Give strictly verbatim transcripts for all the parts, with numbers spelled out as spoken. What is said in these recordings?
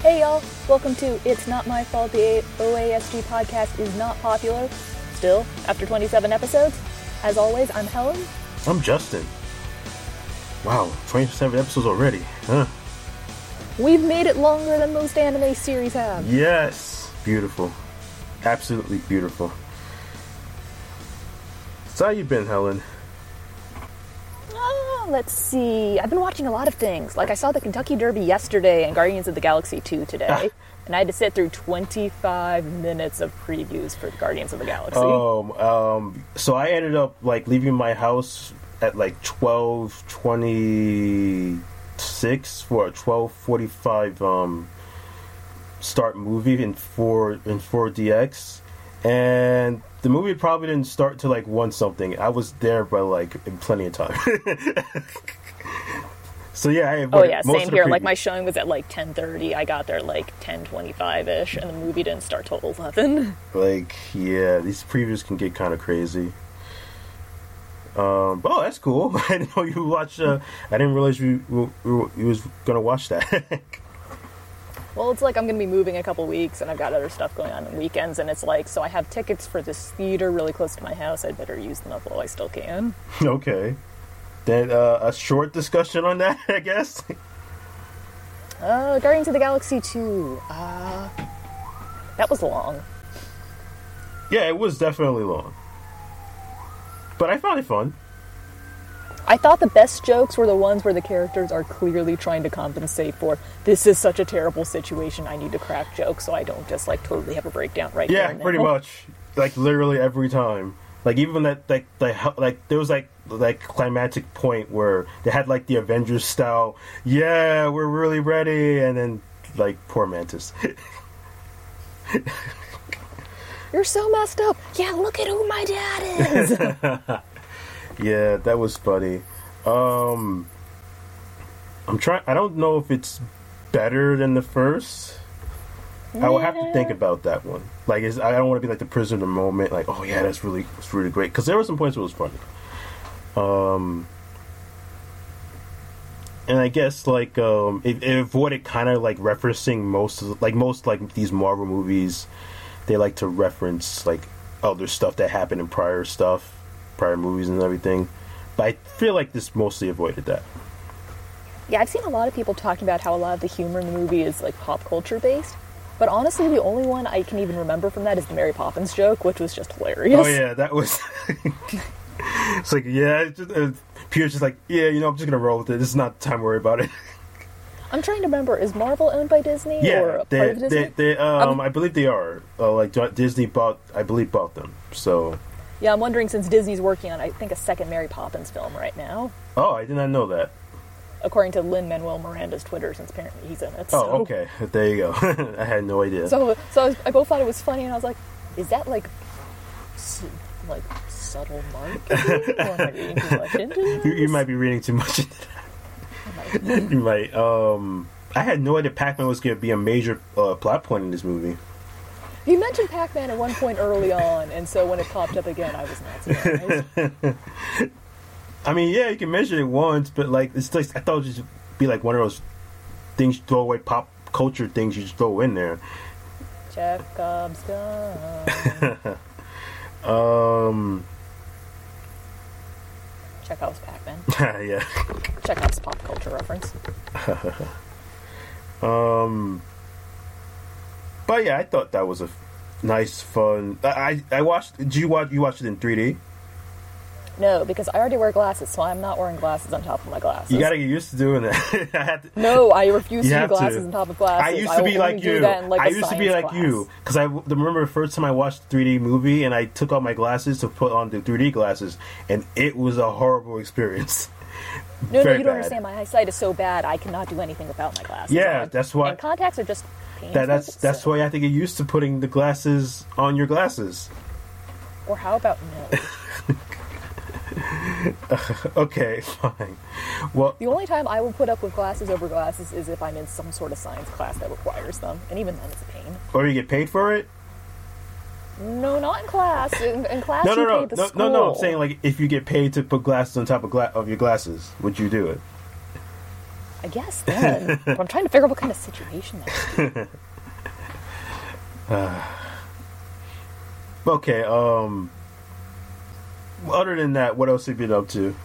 Hey y'all, welcome to It's Not My Fault the O A S G podcast is not popular. Still, after twenty-seven episodes. As always, I'm Helen. I'm Justin. Wow, twenty-seven episodes already, huh? We've made it longer than most anime series have. Yes! Beautiful. Absolutely beautiful. So how you been, Helen? Oh, let's see. I've been watching a lot of things. Like, I saw the Kentucky Derby yesterday and Guardians of the Galaxy two today. Ah. And I had to sit through twenty-five minutes of previews for Guardians of the Galaxy. Um, um, so I ended up, like, leaving my house at, like, twelve twenty-six for a twelve forty-five um, start movie in four in four D X. And the movie probably didn't start till like one something. I was there by like in plenty of time. So yeah, I oh yeah, same here. Like my showing was at like ten thirty. I got there like ten twenty-five ish, and the movie didn't start till eleven. Like yeah, these previews can get kind of crazy. Um, oh, that's cool. I didn't know you watched. Uh, I didn't realize you you, you was gonna watch that. Well, it's like I'm going to be moving in a couple weeks, and I've got other stuff going on on weekends, and it's like, so I have tickets for this theater really close to my house. I'd better use them up while I still can. Okay. Then uh, a short discussion on that, I guess? Uh, Guardians of the Galaxy two. Uh, that was long. Yeah, it was definitely long. But I found it fun. I thought the best jokes were the ones where the characters are clearly trying to compensate for, this is such a terrible situation, I need to crack jokes so I don't just, like, totally have a breakdown right yeah, there and pretty now. much. Like, literally every time. Like, even that, like, like, like there was, like, like, climactic point where they had, like, the Avengers style, yeah, we're really ready, and then, like, poor Mantis. You're so messed up. Yeah, look at who my dad is. Yeah, that was funny. Um, I'm trying. I don't know if it's better than the first. Yeah. I will have to think about that one. Like, it's, I don't want to be like the prisoner of the moment. Like, oh yeah, that's really, it's really great. Because there were some points where it was funny. Um, and I guess like um, it, it avoided kind of like referencing most of the, like most like these Marvel movies. They like to reference like other stuff that happened in prior stuff. prior movies and everything, but I feel like this mostly avoided that. Yeah, I've seen a lot of people talking about how a lot of the humor in the movie is like pop culture based, but honestly the only one I can even remember from that is the Mary Poppins joke, which was just hilarious. Oh yeah, that was it's like yeah it's just, uh, Pierre's just like yeah you know I'm just gonna roll with it, this is not the time to worry about it. I'm trying to remember, is Marvel owned by Disney yeah, or they, part of Disney? They, they, um, I believe they are. Uh, like Disney bought, I believe bought them. So yeah, I'm wondering, since Disney's working on, I think, a second Mary Poppins film right now. Oh, I did not know that. According to Lin-Manuel Miranda's Twitter, since apparently he's in it. So. Oh, okay. There you go. I had no idea. So, so I, was, I both thought it was funny, and I was like, is that, like, su- like subtle marketing? Or am I reading too much into this? You, you might be reading too much into that. You might. Um, I had no idea Pac-Man was going to be a major uh, plot point in this movie. You mentioned Pac-Man at one point early on, and so when it popped up again, I was not surprised. I mean, yeah, you can mention it once, but like, it's like I thought it would just be like one of those things you throw away, pop culture things you just throw in there. Chekhov's gun. um, Chekhov's Pac-Man. Yeah. Chekhov's pop culture reference. um. But yeah, I thought that was a nice, fun. I I watched. Did you watch? You watched it in three D? No, because I already wear glasses, so I'm not wearing glasses on top of my glasses. You gotta get used to doing that. I had to, no, I refuse to do glasses to. on top of glasses. I used to be like you. Like I used to be like class. you because I remember the first time I watched the three D movie and I took off my glasses to put on the three D glasses, and it was a horrible experience. No, Very no, you don't bad. understand. My eyesight is so bad, I cannot do anything without my glasses. Yeah, on. that's why. And contacts are just painful. That, that's that's so. why you have to get used to putting the glasses on your glasses. Or how about no? Okay, fine. Well, the only time I will put up with glasses over glasses is if I'm in some sort of science class that requires them, and even then it's a pain. Or you get paid for it? No, not in class. In, in class, no, no, you no, pay the no, school. no, no. I'm saying like if you get paid to put glasses on top of gla- of your glasses, would you do it? I guess then. But I'm trying to figure out what kind of situation that would be. uh, okay, um... other than that, what else have you been up to?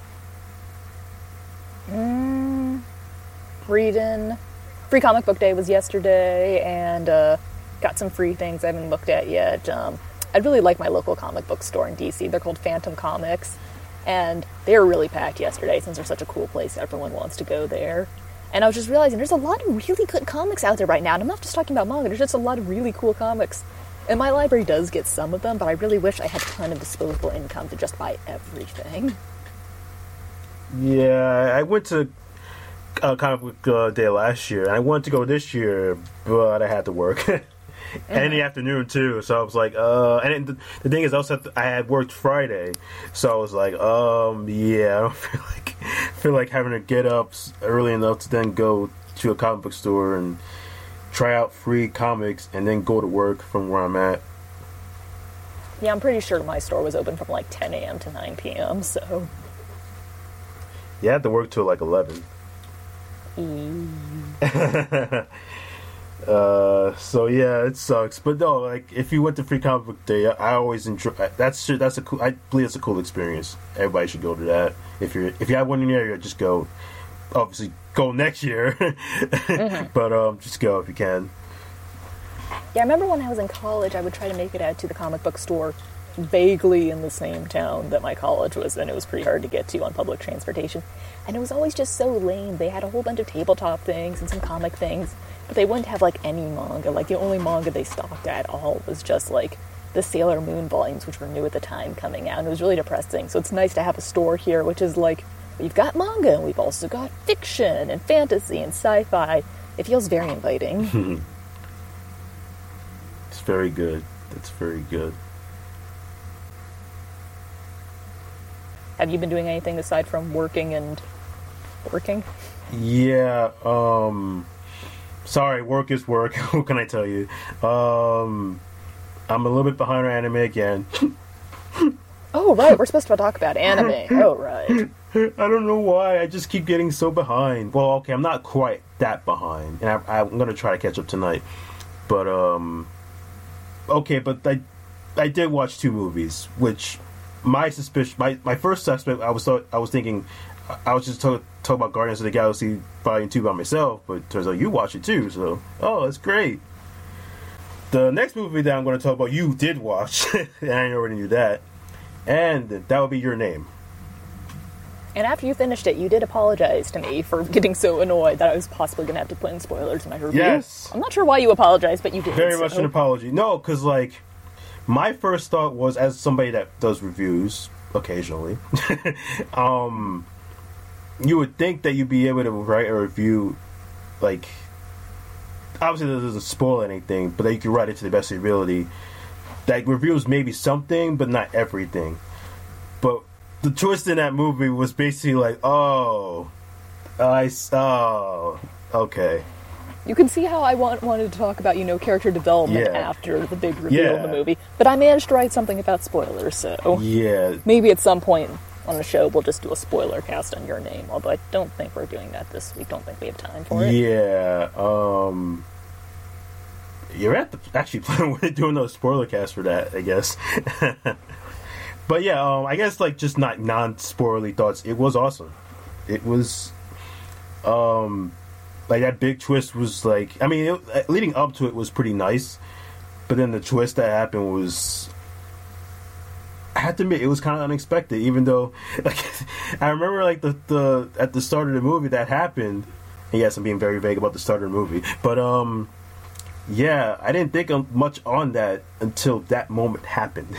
Mm, reading. Free Comic Book Day was yesterday, and uh, got some free things I haven't looked at yet. Um, I really like my local comic book store in D C. They're called Phantom Comics, and they were really packed yesterday since they're such a cool place. Everyone wants to go there. And I was just realizing there's a lot of really good comics out there right now, and I'm not just talking about manga. There's just a lot of really cool comics. And my library does get some of them, but I really wish I had a ton of disposable income to just buy everything. Yeah, I went to uh, Comic Book uh, Day last year, and I wanted to go this year, but I had to work. And mm-hmm. in the afternoon, too, so I was like, uh... And the, the thing is, also I had worked Friday, so I was like, um, yeah, I don't feel like, feel like having to get up early enough to then go to a comic book store and try out free comics and then go to work from where I'm at. Yeah, I'm pretty sure my store was open from like ten a.m. to nine p.m., so... Yeah, I had to work till like eleven. Mm. uh, so yeah, it sucks. But no, like if you went to Free Comic Book Day, I, I always enjoy. That's that's a cool. I believe it's a cool experience. Everybody should go to that. If you're if you have one in your area, just go. Obviously, go next year. mm-hmm. But um, just go if you can. Yeah, I remember when I was in college, I would try to make it out to the comic book store vaguely in the same town that my college was in. It was pretty hard to get to on public transportation. And it was always just so lame. They had a whole bunch of tabletop things and some comic things, but they wouldn't have, like, any manga. Like, the only manga they stocked at all was just, like, the Sailor Moon volumes, which were new at the time coming out. And it was really depressing. So it's nice to have a store here, which is, like, we've got manga, and we've also got fiction and fantasy and sci-fi. It feels very inviting. It's very good. That's very good. Have you been doing anything aside from working and working? Yeah, um... Sorry, work is work. What can I tell you? Um... I'm a little bit behind on anime again. Oh, right. We're supposed to talk about anime. Oh, right. I don't know why. I just keep getting so behind. Well, okay, I'm not quite that behind. And I, I'm going to try to catch up tonight. But, um... Okay, but I I did watch two movies, which my suspicion... My, my first suspect, I was thought, I was thinking... I was just talking talk about Guardians of the Galaxy Volume two by myself, but it turns out you watch it too, so... Oh, that's great. The next movie that I'm going to talk about, you did watch, and I already knew that, and that would be Your Name. And after you finished it, you did apologize to me for getting so annoyed that I was possibly going to have to put in spoilers in my review. Yes. I'm not sure why you apologized, but you did. Very so. much an apology. No, because, like, my first thought was, as somebody that does reviews occasionally, um, you would think that you'd be able to write a review, like... Obviously, that doesn't spoil anything, but that you can write it to the best of your ability. Like, reviews maybe something, but not everything. But the twist in that movie was basically like, oh, I oh, okay. You can see how I want, wanted to talk about, you know, character development yeah. after the big reveal yeah. of the movie, but I managed to write something about spoilers, so yeah, maybe at some point on the show we'll just do a spoiler cast on Your Name. Although I don't think we're doing that this week. Don't think we have time for it. Yeah. Um. You're at the actually planning on doing those spoiler casts for that, I guess. But yeah, um, I guess like just not non-spoilerly thoughts. It was awesome. It was, um, like that big twist was like. I mean, it, leading up to it was pretty nice, but then the twist that happened was. I have to admit, it was kind of unexpected. Even though, like, I remember like the the at the start of the movie that happened. And yes, I'm being very vague about the start of the movie, but um. Yeah, I didn't think much on that until that moment happened.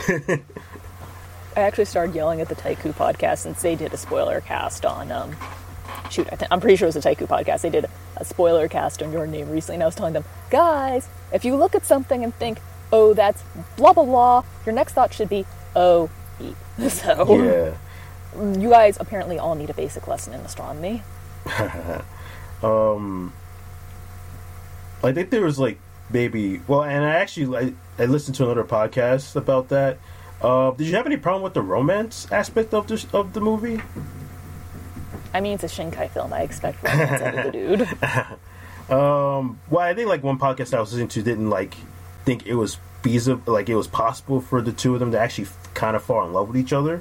I actually started yelling at the Taiku podcast since they did a spoiler cast on, um, shoot, I th- I'm pretty sure it was a Taiku podcast. They did a spoiler cast on Your Name recently, and I was telling them, guys, if you look at something and think, oh, that's blah, blah, blah, your next thought should be, oh, beep. So, yeah. You guys apparently all need a basic lesson in astronomy. um, I think there was, like, maybe, well, and I actually, I, I listened to another podcast about that. Uh, did you have any problem with the romance aspect of this, of the movie? I mean, it's a Shinkai film. I expect romance out of the dude. um, well, I think like one podcast I was listening to didn't like think it was feasible, like it was possible for the two of them to actually kind of fall in love with each other.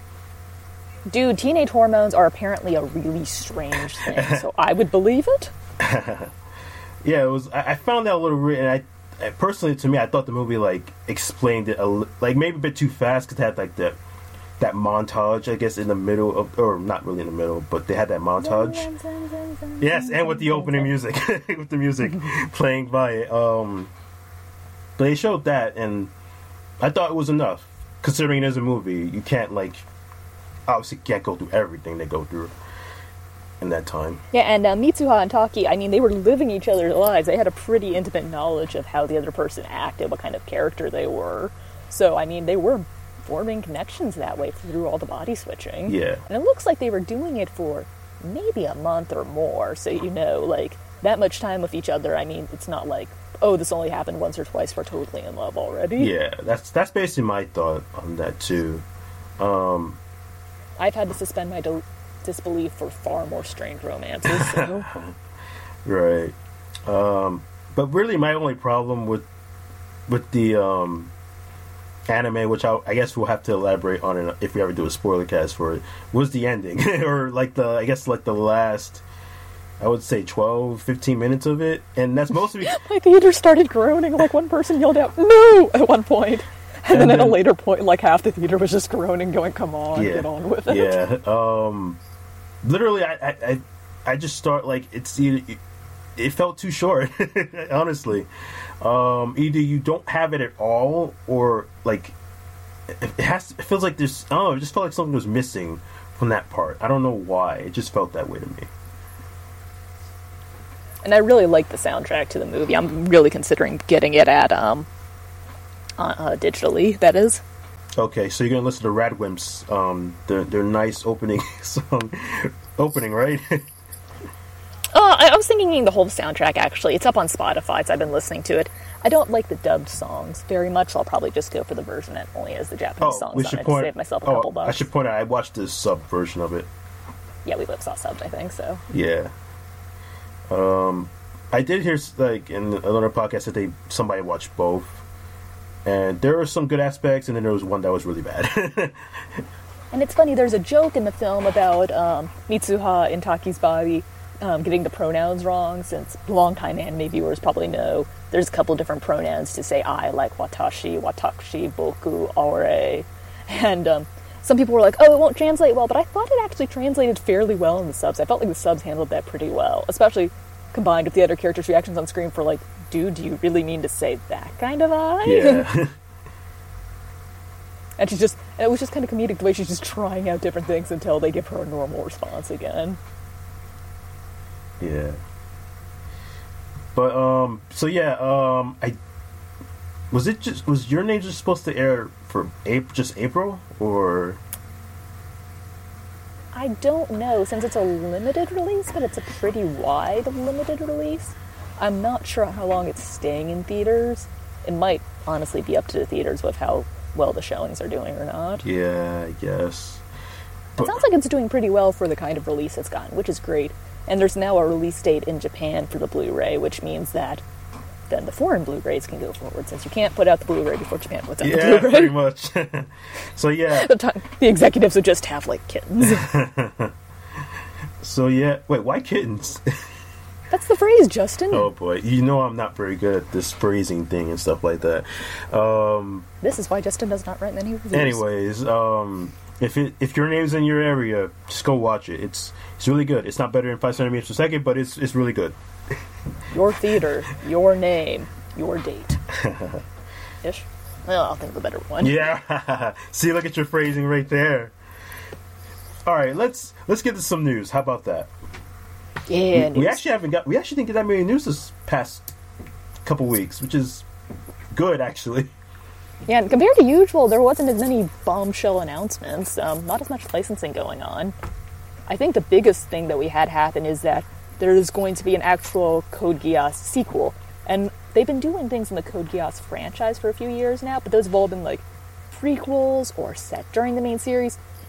Dude, teenage hormones are apparently a really strange thing, so I would believe it. Yeah, it was. I, I found that a little weird, and I, I personally, to me, I thought the movie like explained it a, li- like maybe a bit too fast because it had like that that montage, I guess, in the middle of, or not really in the middle, but they had that montage. Yes, and with the opening music, with the music playing by it. Um, but they showed that, and I thought it was enough, considering it is a movie. You can't like. Obviously can't go through everything they go through in that time. Yeah, and uh, Mitsuha and Taki, I mean, they were living each other's lives. They had a pretty intimate knowledge of how the other person acted, what kind of character they were. So, I mean, they were forming connections that way through all the body switching. Yeah. And it looks like they were doing it for maybe a month or more, so you know, like, that much time with each other, I mean, it's not like, oh, this only happened once or twice, we're totally in love already. Yeah, that's that's basically my thought on that, too. Um... I've had to suspend my del- disbelief for far more strange romances. So. Right. Um, but really, my only problem with with the um, anime, which I, I guess we'll have to elaborate on it if we ever do a spoiler cast for it, was the ending, or like the I guess like the last, I would say twelve, fifteen minutes of it, and that's mostly my theater started groaning. Like one person yelled out "No" at one point. And, and then, then at a later point, like, half the theater was just groaning, going, come on, yeah, get on with it. Yeah. Um, literally, I, I, I, I just start, like, it's, it, it felt too short, honestly. Um, either you don't have it at all, or, like, it, it has, it feels like there's, I don't know, it just felt like something was missing from that part. I don't know why. It just felt that way to me. And I really like the soundtrack to the movie. I'm really considering getting it at, um... Uh, uh, digitally, that is. Okay, so you're gonna listen to Radwimps, um, their their nice opening song, opening, right? uh, I, I was thinking the whole soundtrack. Actually, it's up on Spotify, so I've been listening to it. I don't like the dubbed songs very much, so I'll probably just go for the version that only has the Japanese oh, songs we on should it point, to save myself a oh, couple bucks. I should point out I watched the sub version of it. Yeah, we both saw subs, I think so. Yeah. Um, I did hear like in another podcast that they somebody watched both. And there were some good aspects, and then there was one that was really bad. And it's funny, there's a joke in the film about um, Mitsuha in Taki's body um, getting the pronouns wrong, since longtime anime viewers probably know there's a couple different pronouns to say I, like watashi, watakushi, boku, aure. And um, some people were like, oh, it won't translate well, but I thought it actually translated fairly well in the subs. I felt like the subs handled that pretty well, especially combined with the other characters' reactions on screen for like, dude, do you really mean to say that kind of eye? Yeah. And she's just, and it was just kind of comedic the way she's just trying out different things until they give her a normal response again. Yeah. But, um, so yeah, um, I, was it just, was Your Name just supposed to air for April, just April, or? I don't know, since it's a limited release, but it's a pretty wide limited release. I'm not sure how long it's staying in theaters. It might honestly be up to the theaters with how well the showings are doing or not. Yeah, I guess. But it sounds like it's doing pretty well for the kind of release it's gotten, which is great. And there's now a release date in Japan for the Blu-ray, which means that then the foreign Blu-rays can go forward, since you can't put out the Blu-ray before Japan puts out yeah, the Blu-ray. pretty much. So yeah. The, time, the executives would just have, like, kittens. So yeah, wait, why kittens? That's the phrase, Justin. Oh boy, you know I'm not very good at this phrasing thing and stuff like that. Um, this is why Justin does not write many reviews. Anyways, um, if it if Your Name's in your area, just go watch it. It's it's really good. It's not better than five centimeters per second, but it's it's really good. Your theater, your name, your date. Ish. Well, I'll think of a better one. Yeah. See, look at your phrasing right there. All right, let's let's get to some news. How about that? Yeah, we, we actually haven't got. We actually didn't get that many news this past couple weeks, which is good, actually. Yeah, and compared to usual, there wasn't as many bombshell announcements. Um, not as much licensing going on. I think the biggest thing that we had happen is that there's going to be an actual Code Geass sequel, and they've been doing things in the Code Geass franchise for a few years now, but those have all been like prequels or set during the main series.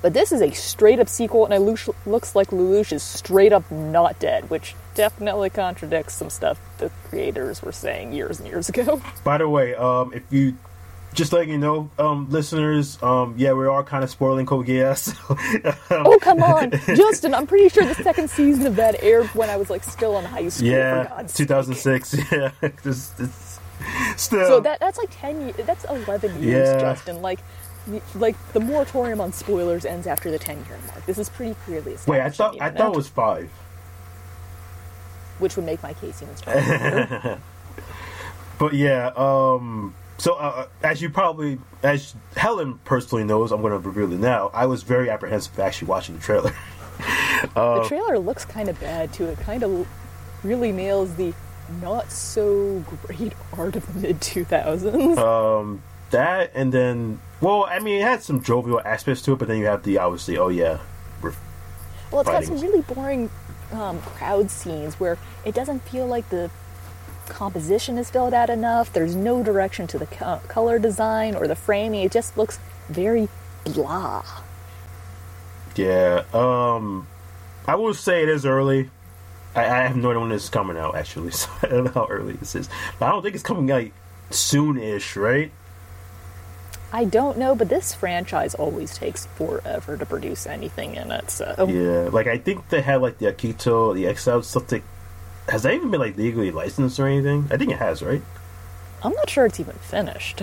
But this is a straight-up sequel, and it loo- looks like Lelouch is straight-up not dead, which definitely contradicts some stuff the creators were saying years and years ago. By the way, um, if you... Just letting you know, um, listeners, um, yeah, we are kind of spoiling Code Geass. So, um, oh, come on. Justin, I'm pretty sure the second season of that aired when I was, like, still in high school, yeah, for God's two thousand six, sake. Yeah. This, this, still. So that that's like ten years, that's eleven years, Yeah. Justin. Like, like the moratorium on spoilers ends after the ten-year mark. This is pretty clearly established. Wait, I thought on the I internet, thought it was five. Which would make my case even stronger. But yeah, um... So, uh, as you probably, as Helen personally knows, I'm going to reveal it now. I was very apprehensive actually watching the trailer. uh, The trailer looks kind of bad, too. It kind of really nails the not-so-great art of the mid two thousands. Um, that, and then, well, I mean, it had some jovial aspects to it, but then you have the, obviously, oh yeah, we're Well, it's got fighting. some really boring um, crowd scenes where it doesn't feel like the composition is filled out enough. There's no direction to the co- color design or the framing. It just looks very blah. Yeah, um, I will say it is early. I, I have no idea when this is coming out, actually, so I don't know how early this is. But I don't think it's coming out soon-ish, right? I don't know, but this franchise always takes forever to produce anything in it, so... Yeah, like, I think they had, like, the Akito, the Exiled stuff. That, has that even been, like, legally licensed or anything? I think it has, right? I'm not sure it's even finished.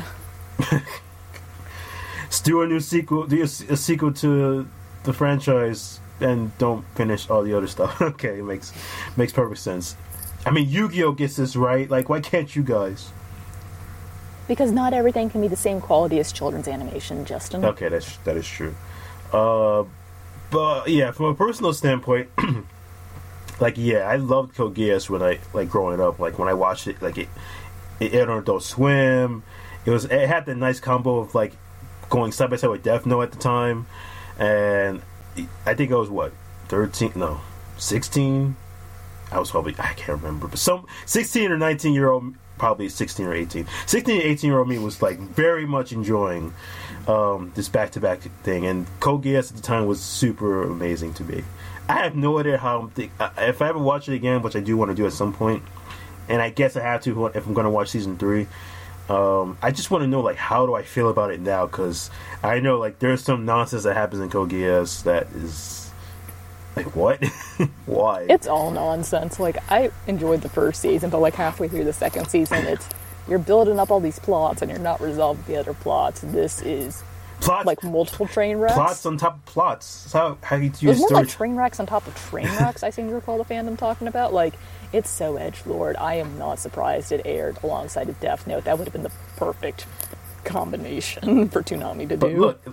Let's do a new sequel, do a, a sequel to the franchise, and don't finish all the other stuff. Okay, it makes makes perfect sense. I mean, Yu-Gi-Oh! Gets this right. Like, why can't you guys? Because not everything can be the same quality as children's animation, Justin. Okay, that's that is true. Uh, but yeah, from a personal standpoint, like yeah, I loved Code Geass when I like growing up. Like when I watched it, like it, it aired on Adult Swim. It was it had the nice combo of like going side by side with Death Note at the time, and I think I was what thirteen, no, sixteen. I was probably I can't remember, but some sixteen or nineteen year old. Probably sixteen or eighteen. sixteen and eighteen year old me was like very much enjoying um, this back to back thing, and Code Geass at the time was super amazing to me. I have no idea how I'm think- if I ever watch it again, which I do want to do at some point, and I guess I have to if I'm going to watch season three. Um, I just want to know like how do I feel about it now, because I know like there's some nonsense that happens in Code Geass that is. Like, what? Why? It's all nonsense. Like, I enjoyed the first season, but like halfway through the second season, it's you're building up all these plots and you're not resolving the other plots. This is plots, like multiple train wrecks. Plots on top of plots. That's how, how you use There's more story. like train wrecks on top of train wrecks, I seem to recall the fandom talking about. Like, it's so edgelord. I am not surprised it aired alongside of Death Note. That would have been the perfect combination for Toonami to but do. Look,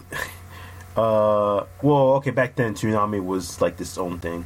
Uh, well, okay, back then Toonami was like this own thing.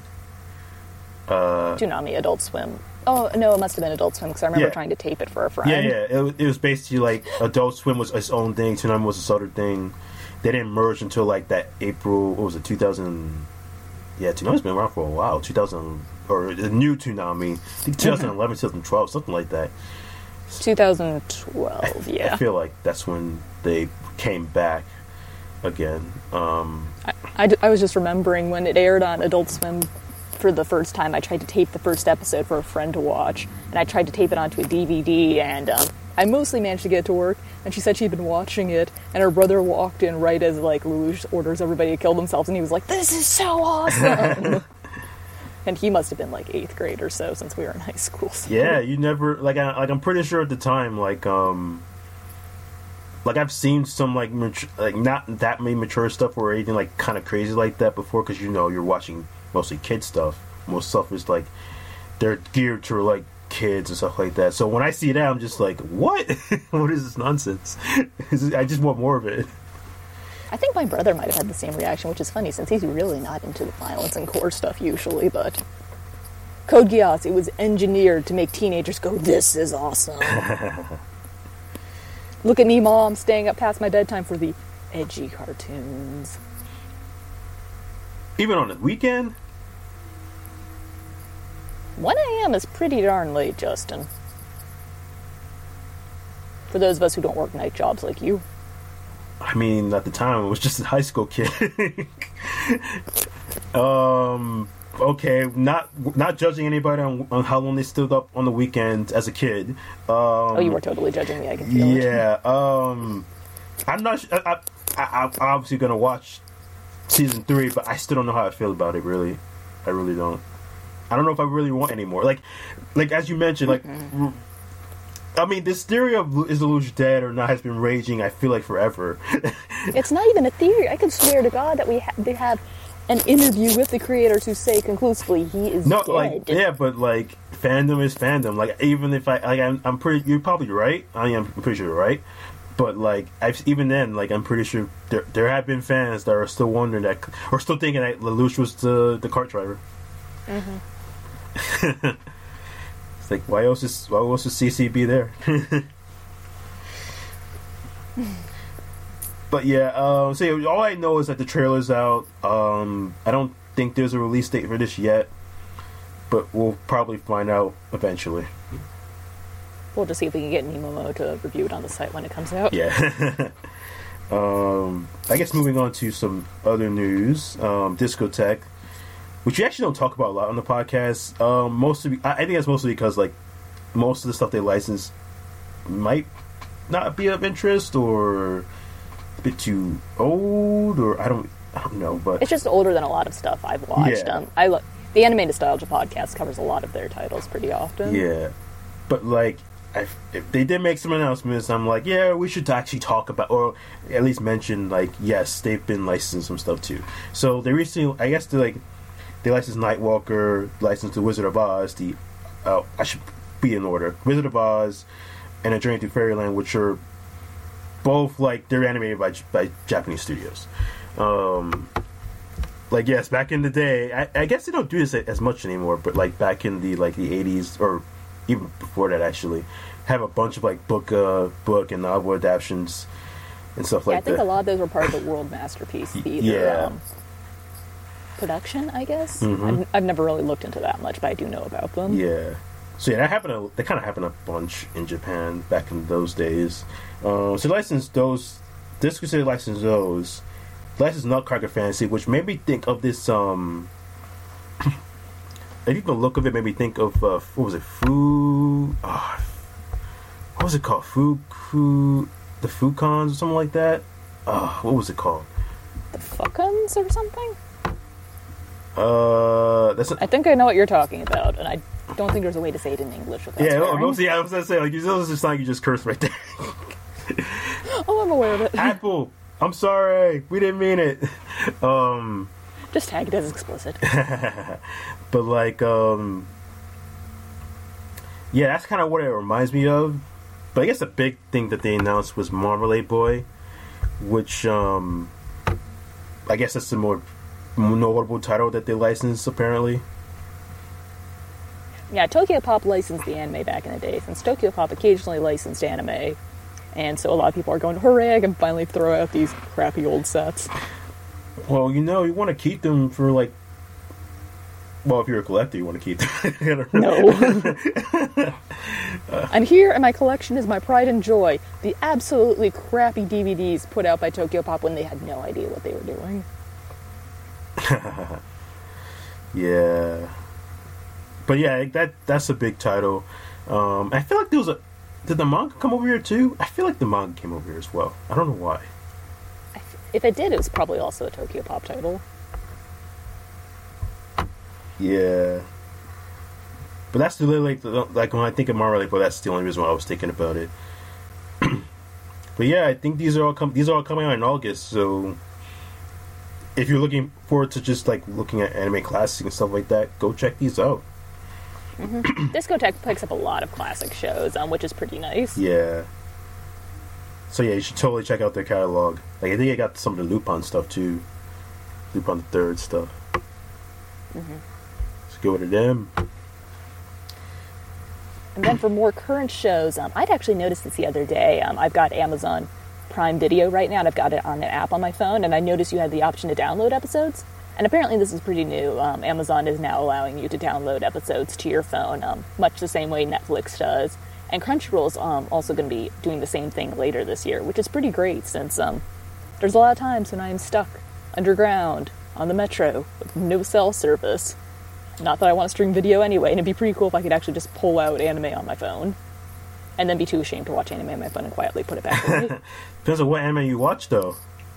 Uh, Toonami, Adult Swim. Oh, no, it must have been Adult Swim, because I remember Yeah. trying to tape it for a friend. yeah, yeah, it, was- it was basically like Adult Swim was its own thing, Toonami was this other thing. They didn't merge until like that April, what was it, two thousand? Yeah, Toonami's been around for a while, two thousand, or the new Toonami, I think twenty eleven, twenty twelve, something like that. twenty twelve, yeah. I feel like that's when they came back again. Um, I, I d- I was just remembering when it aired on Adult Swim for the first time, I tried to tape the first episode for a friend to watch, and I tried to tape it onto a D V D, and um, I mostly managed to get it to work, and she said she'd been watching it, and her brother walked in right as, like, Lelouch orders everybody to kill themselves, and he was like, "This is so awesome!" And he must have been, like, eighth grade or so, since we were in high school. So. yeah, you never, like, I, like, I'm pretty sure at the time, like, um, like, I've seen some, like, mature, like, not that many mature stuff or anything, like, kind of crazy like that before, because, you know, you're watching mostly kid stuff. Most stuff is, like, they're geared to, like, kids and stuff like that. So when I see that, I'm just like, what? What is this nonsense? I just want more of it. I think my brother might have had the same reaction, which is funny, since he's really not into the violence and gore stuff usually, but... Code Geass, it was engineered to make teenagers go, "This is awesome." Look at me, Mom, staying up past my bedtime for the edgy cartoons. Even on the weekend? one a.m. is pretty darn late, Justin. For those of us who don't work night jobs like you. I mean, at the time, I was just a high school kid. um, okay, not not judging anybody on, on how long they stood up on the weekends as a kid. Um, oh, you were totally judging me. I can feel it. Yeah. Um, I'm not. I, I, I, I'm obviously gonna watch season three, but I still don't know how I feel about it. Really, I really don't. I don't know if I really want any more. Like, like as you mentioned, like. Mm-hmm. I mean, this theory of is Lelouch dead or not has been raging, I feel like, forever. It's not even a theory. I could swear to God that we ha- they have an interview with the creators who say conclusively he is no, dead. Like, yeah, but, like, fandom is fandom. Like, even if I... Like, I'm, I'm pretty... You're probably right. I am pretty sure you're right. But, like, I've, even then, like, I'm pretty sure there there have been fans that are still wondering that... Or still thinking that Lelouch was the, the cart driver. Mm-hmm. It's like, why else is why else is C C B there? But yeah, um, so yeah, all I know is that the trailer's out. Um, I don't think there's a release date for this yet, but we'll probably find out eventually. We'll just see if we can get Nemomo to review it on the site when it comes out. Yeah. um, I guess moving on to some other news. Um, Discotek, which we actually don't talk about a lot on the podcast. Um, mostly, I, I think that's mostly because like most of the stuff they license might not be of interest or a bit too old, or I don't, I don't know. But it's just older than a lot of stuff I've watched. Yeah. Um, I look the Anime Nostalgia podcast covers a lot of their titles pretty often. Yeah, but like. I, if they did make some announcements, I'm like, yeah, we should actually talk about, or at least mention, like, yes, they've been licensing some stuff too. So they recently, I guess, they like they licensed Nightwalker, licensed The Wizard of Oz. The oh, I should be in order. Wizard of Oz and A Journey Through Fairyland, which are both like they're animated by by Japanese studios. Um, like yes, back in the day, I, I guess they don't do this as much anymore. But like back in the like the eighties or even before that, actually, have a bunch of like book, uh, book and novel adaptations and stuff yeah, like that. I think that. a lot of those were part of the World Masterpiece Theater yeah. um, production, I guess. Mm-hmm. I've, I've never really looked into that much, but I do know about them. Yeah. So yeah, that happened. A, that kind of happened a bunch in Japan back in those days. Um, so licensed those. Disco City licensed those. Licensed Nutcracker Fantasy, which made me think of this. Um, I think the look of it made me think of uh, what was it? Fu. Uh, what was it called? Fu. Fu. The Fucons or something like that. Uh, what was it called? The Fucons or something? Uh, that's. A, I think I know what you're talking about, and I don't think there's a way to say it in English without yeah, swearing. mostly, yeah, I was gonna say like you just like you just cursed right there. Oh, I'm aware of it. Apple. I'm sorry. We didn't mean it. Um. Just tag it as explicit. But like, um, yeah, that's kind of what it reminds me of. But I guess the big thing that they announced was Marmalade Boy, which um, I guess that's the more notable title that they licensed, apparently. Yeah, Tokyo Pop licensed the anime back in the day, since Tokyo Pop occasionally licensed anime, and so a lot of people are going, hooray, I can finally throw out these crappy old sets. Well, you know, you want to keep them for, like, well, if you're a collector, you want to keep them. No. And here in my collection is my pride and joy, the absolutely crappy D V Ds put out by Tokyo Pop when they had no idea what they were doing. Yeah. But yeah, that that's a big title. Um, I feel like there was a... Did the manga come over here too? I feel like the manga came over here as well. I don't know why. If it did, it was probably also a Tokyo Pop title. Yeah. But that's the like, the, like when I think of Marmalade Boy, that's the only reason why I was thinking about it. But yeah, I think these are all com- these are all coming out in August. So if you're looking forward to just like looking at anime classics and stuff like that, go check these out. Mm-hmm. Discotek picks up a lot of classic shows, um, which is pretty nice. Yeah. So yeah, you should totally check out their catalog. Like I think I got some of the Lupin stuff too. Lupin the Third stuff. Mm-hmm. Let's go to them. And then for more current shows, um, I'd actually noticed this the other day. Um, I've got Amazon Prime Video right now, and I've got it on an app on my phone, and I noticed you had the option to download episodes. And apparently this is pretty new. Um, Amazon is now allowing you to download episodes to your phone, um, much the same way Netflix does. And Crunchyroll's um, also going to be doing the same thing later this year, which is pretty great since um, there's a lot of times when I am stuck underground on the metro with no cell service. Not that I want to stream video anyway, and it'd be pretty cool if I could actually just pull out anime on my phone and then be too ashamed to watch anime on my phone and quietly put it back away. Depends on what anime you watch, though.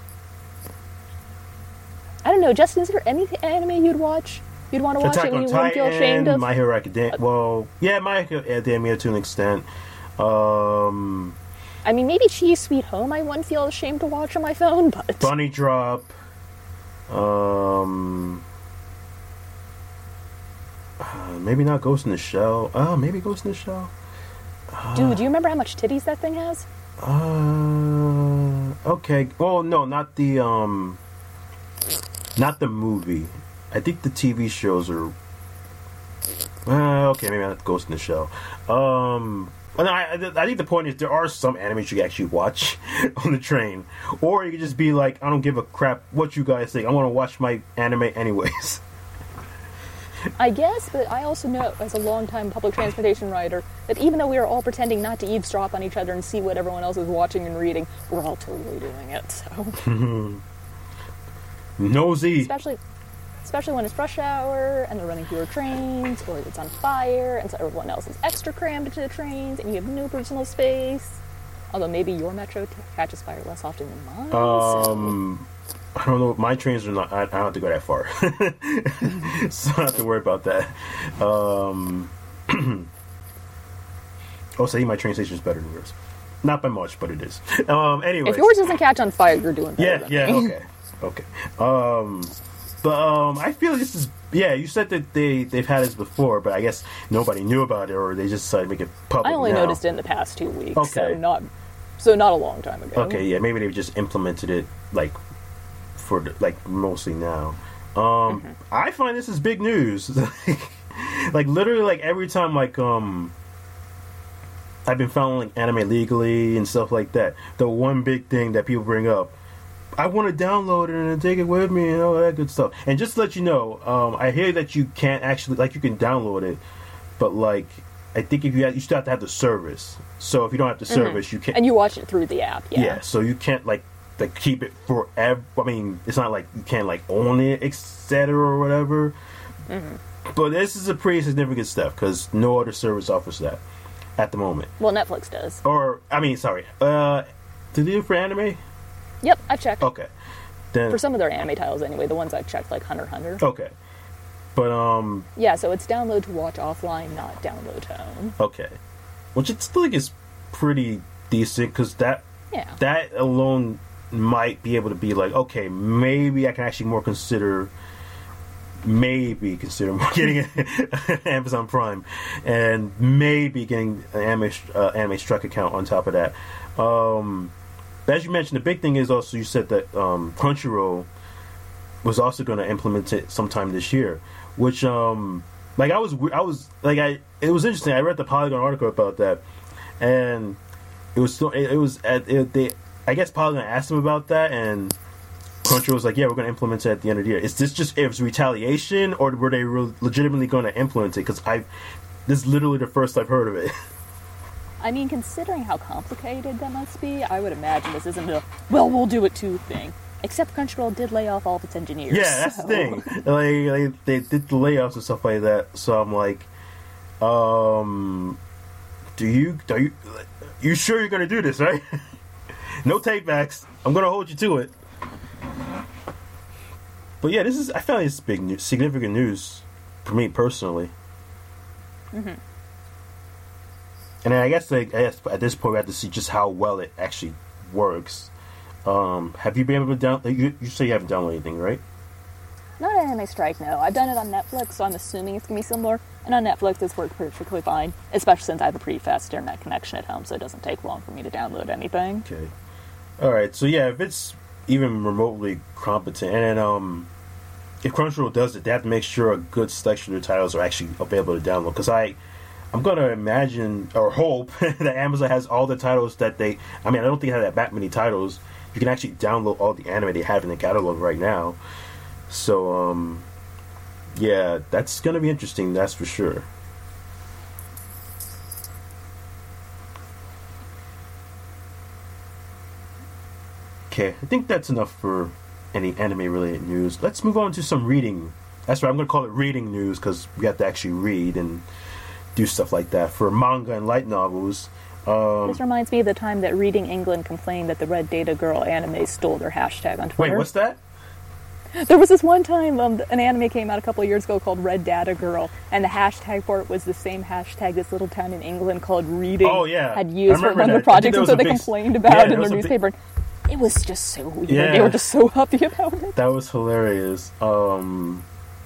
I don't know, Justin, is there any anime you'd watch? You'd want to watch Attack it and on you wouldn't feel ashamed Titan, of? My Hero Academia. Well, yeah, My Hero Academia to an extent. Um, I mean, maybe Chi Sweet Home I wouldn't feel ashamed to watch on my phone, but... Bunny Drop. Um, uh, maybe not Ghost in the Shell. Uh, maybe Ghost in the Shell. Uh, Dude, do you remember how much titties that thing has? Uh, okay. Well, no, not the, um... Not the movie. I think the T V shows are... Uh, okay, maybe not Ghost in the Shell. Um... Well, no, I, I think the point is there are some anime you can actually watch on the train. Or you can just be like, I don't give a crap what you guys think. I want to watch my anime anyways. I guess, but I also know, as a longtime public transportation rider, that even though we are all pretending not to eavesdrop on each other and see what everyone else is watching and reading, we're all totally doing it, so... Nosy. Especially... Especially when it's rush hour, and they're running fewer trains, or it's on fire, and so everyone else is extra crammed into the trains, and you have no personal space. Although maybe your metro t- catches fire less often than mine. Um, so. I don't know. My trains are not... I, I don't have to go that far. So I don't have to worry about that. Um, I'll say my train station is better than yours. Not by much, but it is. Um, anyway. If yours doesn't catch on fire, you're doing better Yeah, than yeah, me. okay. Okay. Um... But um, I feel this is yeah. You said that they they've had this before, but I guess nobody knew about it, or they just decided to make it public. I only now. noticed it in the past two weeks, Okay. so not so not a long time ago. Okay, yeah, maybe they've just implemented it like for the, like mostly now. Um, Mm-hmm. I find this is big news. Like literally, like every time, like um, I've been following anime legally and stuff like that. The one big thing that people bring up. I want to download it and take it with me and all that good stuff. And just to let you know, um, I hear that you can't actually, like, you can download it, but, like, I think if you have, you still have to have the service. So if you don't have the service, Mm-hmm. you can't. And you watch it through the app, yeah. Yeah, so you can't, like, like keep it forever. I mean, it's not like you can't, like, own it, et cetera, or whatever. Mm-hmm. But this is a pretty significant step because no other service offers that at the moment. Well, Netflix does. Or, I mean, sorry. Uh, do they do it for anime? Yep, I've checked. Okay. Then, For some of their anime titles, anyway. The ones I've checked, like Hunter x Hunter. Okay. But, um... Yeah, so it's download to watch offline, not download home. Okay. Which I still think is pretty decent, because that, Yeah. that alone might be able to be like, okay, maybe I can actually more consider... Maybe consider more getting Amazon Prime, and maybe getting an Anime, uh, Anime Struck account on top of that. Um... As you mentioned, the big thing is also you said that um, Crunchyroll was also going to implement it sometime this year, which um, like I was I was like I it was interesting. I read the Polygon article about that, and it was still it, it was at it, they I guess Polygon asked them about that, and Crunchyroll was like, yeah, we're going to implement it at the end of the year. Is this just it was retaliation, or were they re- legitimately going to implement it? Because I this is literally the first I've heard of it. I mean, considering how complicated that must be, I would imagine this isn't a, well, we'll do it too thing. Except Crunchyroll did lay off all of its engineers. Yeah, that's so. the thing. Like, like, they did the layoffs and stuff like that. So I'm like, um, do you, do you, you sure you're gonna do this, right? No take backs. I'm gonna hold you to it. But yeah, this is, I found this big news, significant news for me personally. Mm-hmm. And then I guess, like, I guess at this point we have to see just how well it actually works. Um, have you been able to down? Like, you, you say you haven't downloaded anything, right? Not an Anime Strike, no. I've done it on Netflix, so I'm assuming it's going to be similar. And on Netflix, it's worked perfectly fine, especially since I have a pretty fast internet connection at home, so it doesn't take long for me to download anything. Okay. All right. So yeah, if it's even remotely competent, and then, um, if Crunchyroll does it, they have to make sure a good selection of the titles are actually available to download. Because I. I'm going to imagine or hope that Amazon has all the titles that they... I mean, I don't think they have that many titles. You can actually download all the anime they have in the catalog right now. So, um... yeah, that's going to be interesting, that's for sure. Okay, I think that's enough for any anime-related news. Let's move on to some reading. That's right, I'm going to call it reading news because we have to actually read and do stuff like that for manga and light novels. Um, this reminds me of the time that Reading England complained that the Red Data Girl anime stole their hashtag on Twitter. Wait, what's that? There was this one time um, an anime came out a couple of years ago called Red Data Girl, and the hashtag for it was the same hashtag this little town in England called Reading oh, yeah. had used for one of that. their projects, and so they big... complained about yeah, it in their big... newspaper. It was just so weird. Yeah. They were just so happy about it. That was hilarious. Um,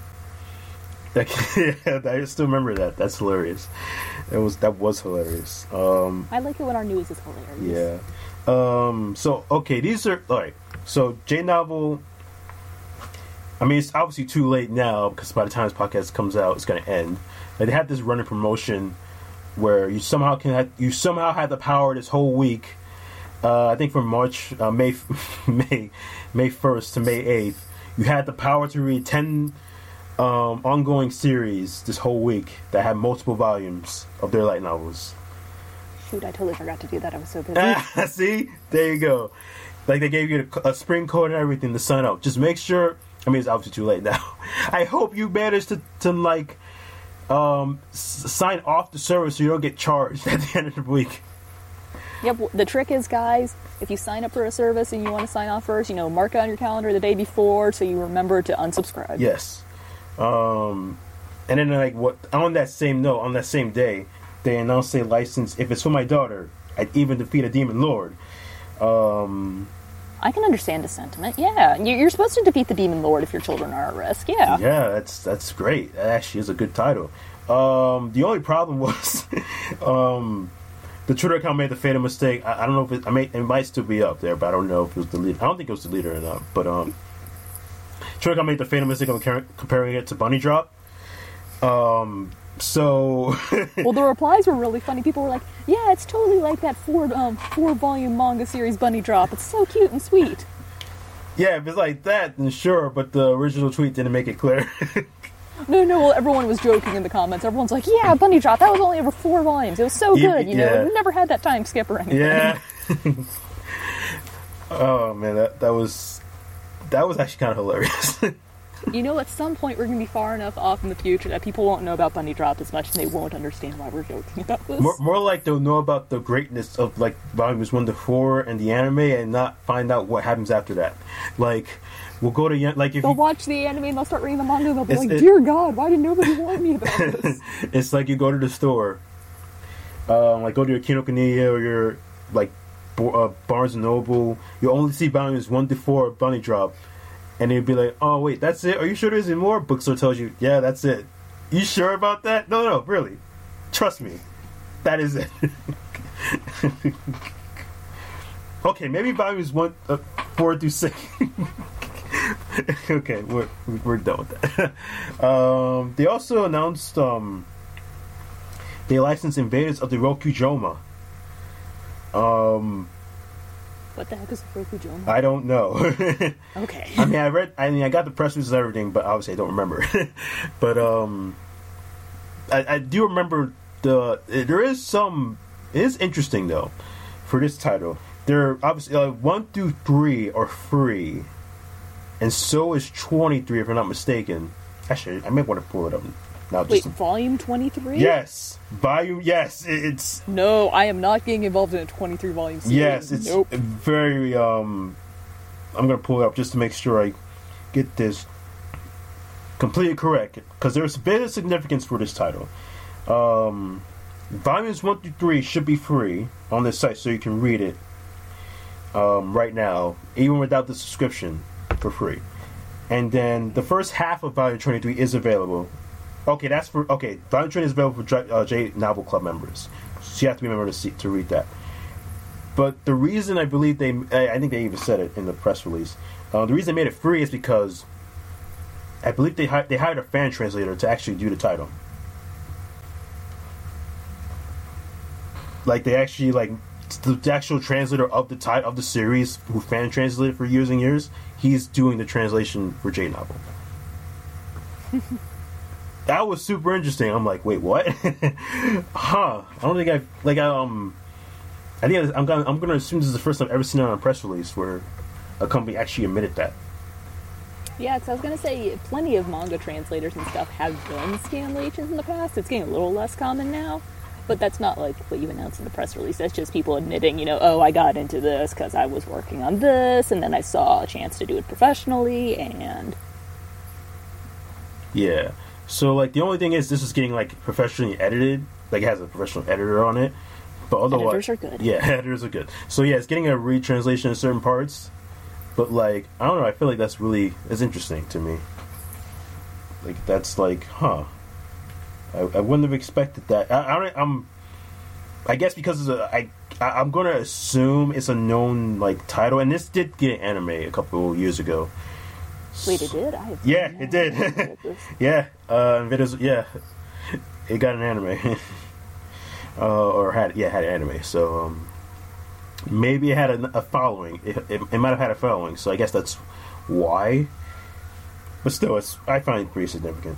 like, yeah, I still remember that. That's hilarious. It was that was hilarious. Um, I like it when our news is hilarious. Yeah. Um, so okay, these are all right. So J Novel. I mean, it's obviously too late now because by the time this podcast comes out, it's going to end. Like, they had this running promotion where you somehow can have, you somehow had the power this whole week. Uh, I think from March, uh, May, May, May first to May eighth, you had the power to read ten um, ongoing series this whole week that had multiple volumes of their light novels. Shoot, I totally forgot to do that. I was so busy. See, there you go. Like, they gave you a, a spring code and everything to sign up. Just make sure. I mean, it's obviously too late now. I hope you manage to, to like, um, s- sign off the service so you don't get charged at the end of the week. Yep, the trick is, guys, if you sign up for a service and you want to sign off first, you know, mark it on your calendar the day before so you remember to unsubscribe. Yes. Um, and then, like, what on that same note, on that same day, they announced a license, if it's for my daughter, I'd even defeat a demon lord. Um... I can understand the sentiment. Yeah, you're supposed to defeat the demon lord if your children are at risk. Yeah, yeah, that's that's great. That actually is a good title. Um, the only problem was um, the Twitter account made the fatal mistake. I, I don't know if it, I may, it might still be up there, but I don't know if it was deleted. I don't think it was deleted or not. But um, Twitter account made the fatal mistake of comparing it to Bunny Drop. Um. So, well, the replies were really funny. People were like, "Yeah, it's totally like that four um, four volume manga series Bunny Drop. It's so cute and sweet." Yeah, if it's like that, then sure. But the original tweet didn't make it clear. no, no. Well, everyone was joking in the comments. Everyone's like, "Yeah, Bunny Drop. That was only over four volumes. It was so good. You yeah. know, we never had that time skip or anything." Yeah. Oh man, that that was that was actually kind of hilarious. You know, at some point we're going to be far enough off in the future that people won't know about Bunny Drop as much and they won't understand why we're joking about this. More, more like they'll know about the greatness of, like, volumes one to four and the anime and not find out what happens after that. Like, we'll go to, like, if They'll you, watch the anime and they'll start reading the manga and they'll be like, it, dear God, why did nobody warn me about this? It's like you go to the store, um, like, go to your Kinokuniya or your, like, uh, Barnes and Noble. You only see volumes one to four of Bunny Drop. And they'd be like, oh, wait, that's it? Are you sure there's any more? Bookstore tells you, yeah, that's it. You sure about that? No, no, really. Trust me. That is it. Okay, maybe volumes one, uh, four through six. Okay, we're, we're done with that. um, they also announced um, they licensed Invaders of the Rokujoma. Um... What the heck is Rokujoma? I don't know. Okay. I mean, I read. I mean, I got the press releases and everything, but obviously I don't remember. But um, I, I do remember the. There is some. It is interesting though, for this title. There obviously uh, one through three are free, and so is twenty-three, if I'm not mistaken. Actually, I may want to pull it up now. Wait, just volume twenty-three? Yes, volume. Yes, it, it's. No, I am not getting involved in a twenty-three volume series. Yes, it's nope. very. Um, I'm gonna pull it up just to make sure I get this completely correct, because there's a bit of significance for this title. Um, volumes one through three should be free on this site, so you can read it um, right now, even without the subscription, for free. And then the first half of volume twenty-three is available. Okay, that's for okay. Volume twenty is available for uh, J Novel Club members, so you have to be a member to see to read that. But the reason I believe they, I think they even said it in the press release. Uh, the reason they made it free is because I believe they hi- they hired a fan translator to actually do the title. Like they actually like the actual translator of the title of the series, who fan translated for years and years. He's doing the translation for J Novel. That was super interesting. I'm like, wait, what? Huh? I don't think I've like I, um. I think I'm gonna I'm gonna assume this is the first time I've ever seen it on a press release where a company actually admitted that. Yeah, because I was going to say, plenty of manga translators and stuff have done scan agents in the past. It's getting a little less common now, but that's not like what you announced in the press release. That's just people admitting, you know, oh, I got into this because I was working on this, and then I saw a chance to do it professionally, and... Yeah. So, like, the only thing is this is getting, like, professionally edited. Like, it has a professional editor on it. But otherwise... Editors are good. Yeah, editors are good. So, yeah, it's getting a retranslation in certain parts. But, like, I don't know, I feel like that's really, it's interesting to me. Like, that's like, huh. I, I wouldn't have expected that. I, I don't, I'm, I guess because it's a, I, I, I'm going to assume it's a known, like, title. And this did get anime a couple years ago. Wait, it did? I have yeah, no it did. yeah, uh, Nvidia's, yeah. It got an anime. uh, or had, yeah, had an anime. So, um... maybe it had a, a following. It, it, it might have had a following, so I guess that's why. But still, it's I find it pretty significant.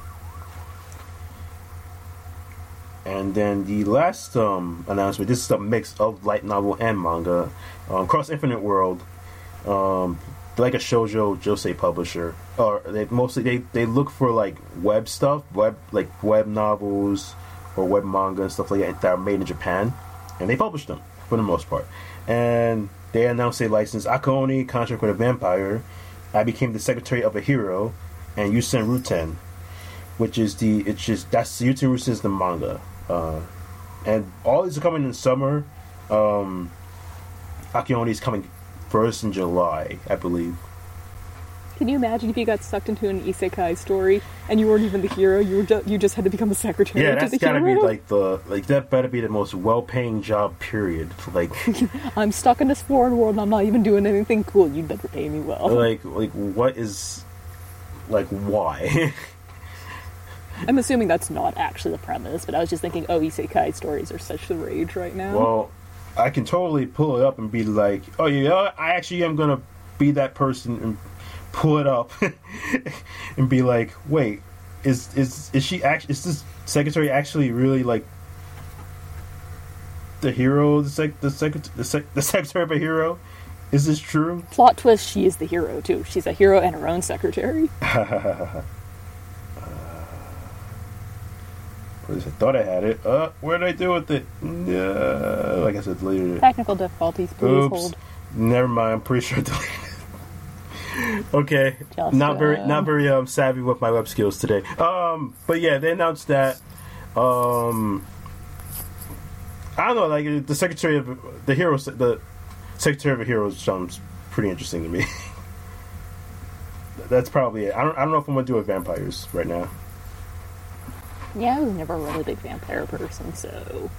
And then the last um, announcement. This is a mix of light novel and manga. Um, Cross Infinite World, um, they're like a shoujo josei publisher, or they mostly they, they look for like web stuff, web like web novels or web manga and stuff like that that are made in Japan, and they publish them. For the most part. And they announced they licensed Akaoni, Contract with a Vampire, I Became the Secretary of a Hero, and Yusen Ruten, which is the, it's just, that's, Yusen Ruten is the manga. Uh, and all these are coming in summer. Um, Akaoni is coming first in July, I believe. Can you imagine if you got sucked into an isekai story and you weren't even the hero? You were ju- you just had to become a secretary yeah, to that's the gotta hero? be like the like that better be the most well-paying job. Period. Like I'm stuck in this foreign world and I'm not even doing anything cool. You'd better pay me well. Like like what is like why? I'm assuming that's not actually the premise, but I was just thinking, oh, isekai stories are such the rage right now. Well, I can totally pull it up and be like, oh yeah, I actually am gonna be that person and pull it up and be like, wait, is is is she actually is this secretary actually really like the hero, the sec the sec the, sec- the secretary of a hero? Is this true? Plot twist: she is the hero too. She's a hero and her own secretary. uh, I thought I had it. Uh, where did I do with it? Uh, like I said later. Technical difficulties. Please Oops. hold. Never mind. I'm pretty sure I deleted it. Okay, Just, not very, uh... not very um, savvy with my web skills today. Um, but yeah, they announced that. Um, I don't know, like the secretary of the hero, the secretary of a hero sounds pretty interesting to me. That's probably it. I don't, I don't know if I'm gonna do it with vampires right now. Yeah, I was never a really big vampire person, so.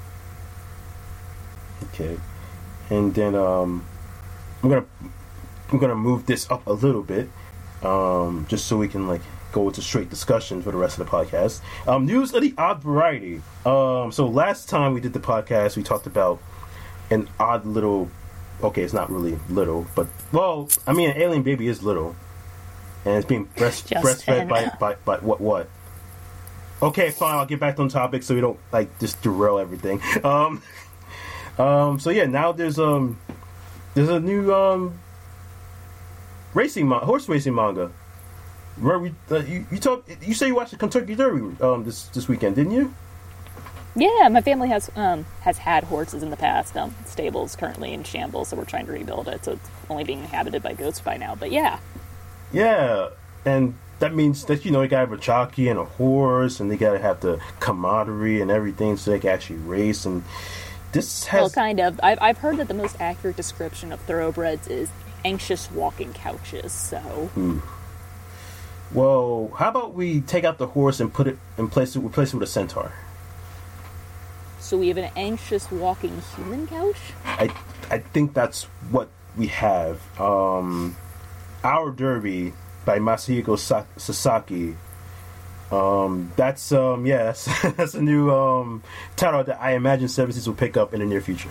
Okay, and then um, I'm gonna. I'm gonna move this up a little bit, um, just so we can like go into straight discussion for the rest of the podcast. Um, news of the odd variety. Um, so last time we did the podcast, we talked about an odd little. Okay, it's not really little, but well, I mean, an alien baby is little, and it's being breast breastfed by, by by what what. Okay, fine. I'll get back on topic so we don't like just derail everything. Um, um. So yeah, now there's um, there's a new um. Racing, horse racing manga. Remember, we, uh, you you talk. You say you watched the Kentucky Derby um, this this weekend, didn't you? Yeah, my family has um, has had horses in the past. Um, the stable's currently in shambles, so we're trying to rebuild it. So it's only being inhabited by goats by now. But yeah, yeah, and that means that you know you gotta have a jockey and a horse, and they gotta have the camaraderie and everything, so they can actually race. And this has well, kind of. I've I've heard that the most accurate description of thoroughbreds is anxious walking couches, so... Hmm. Well, how about we take out the horse and put it and place it, replace it with a centaur? So we have an anxious walking human couch? I I think that's what we have. Um, Our Derby by Masahiko Sa- Sasaki. Um, that's, um, yes, that's a new um, title that I imagine Services will pick up in the near future.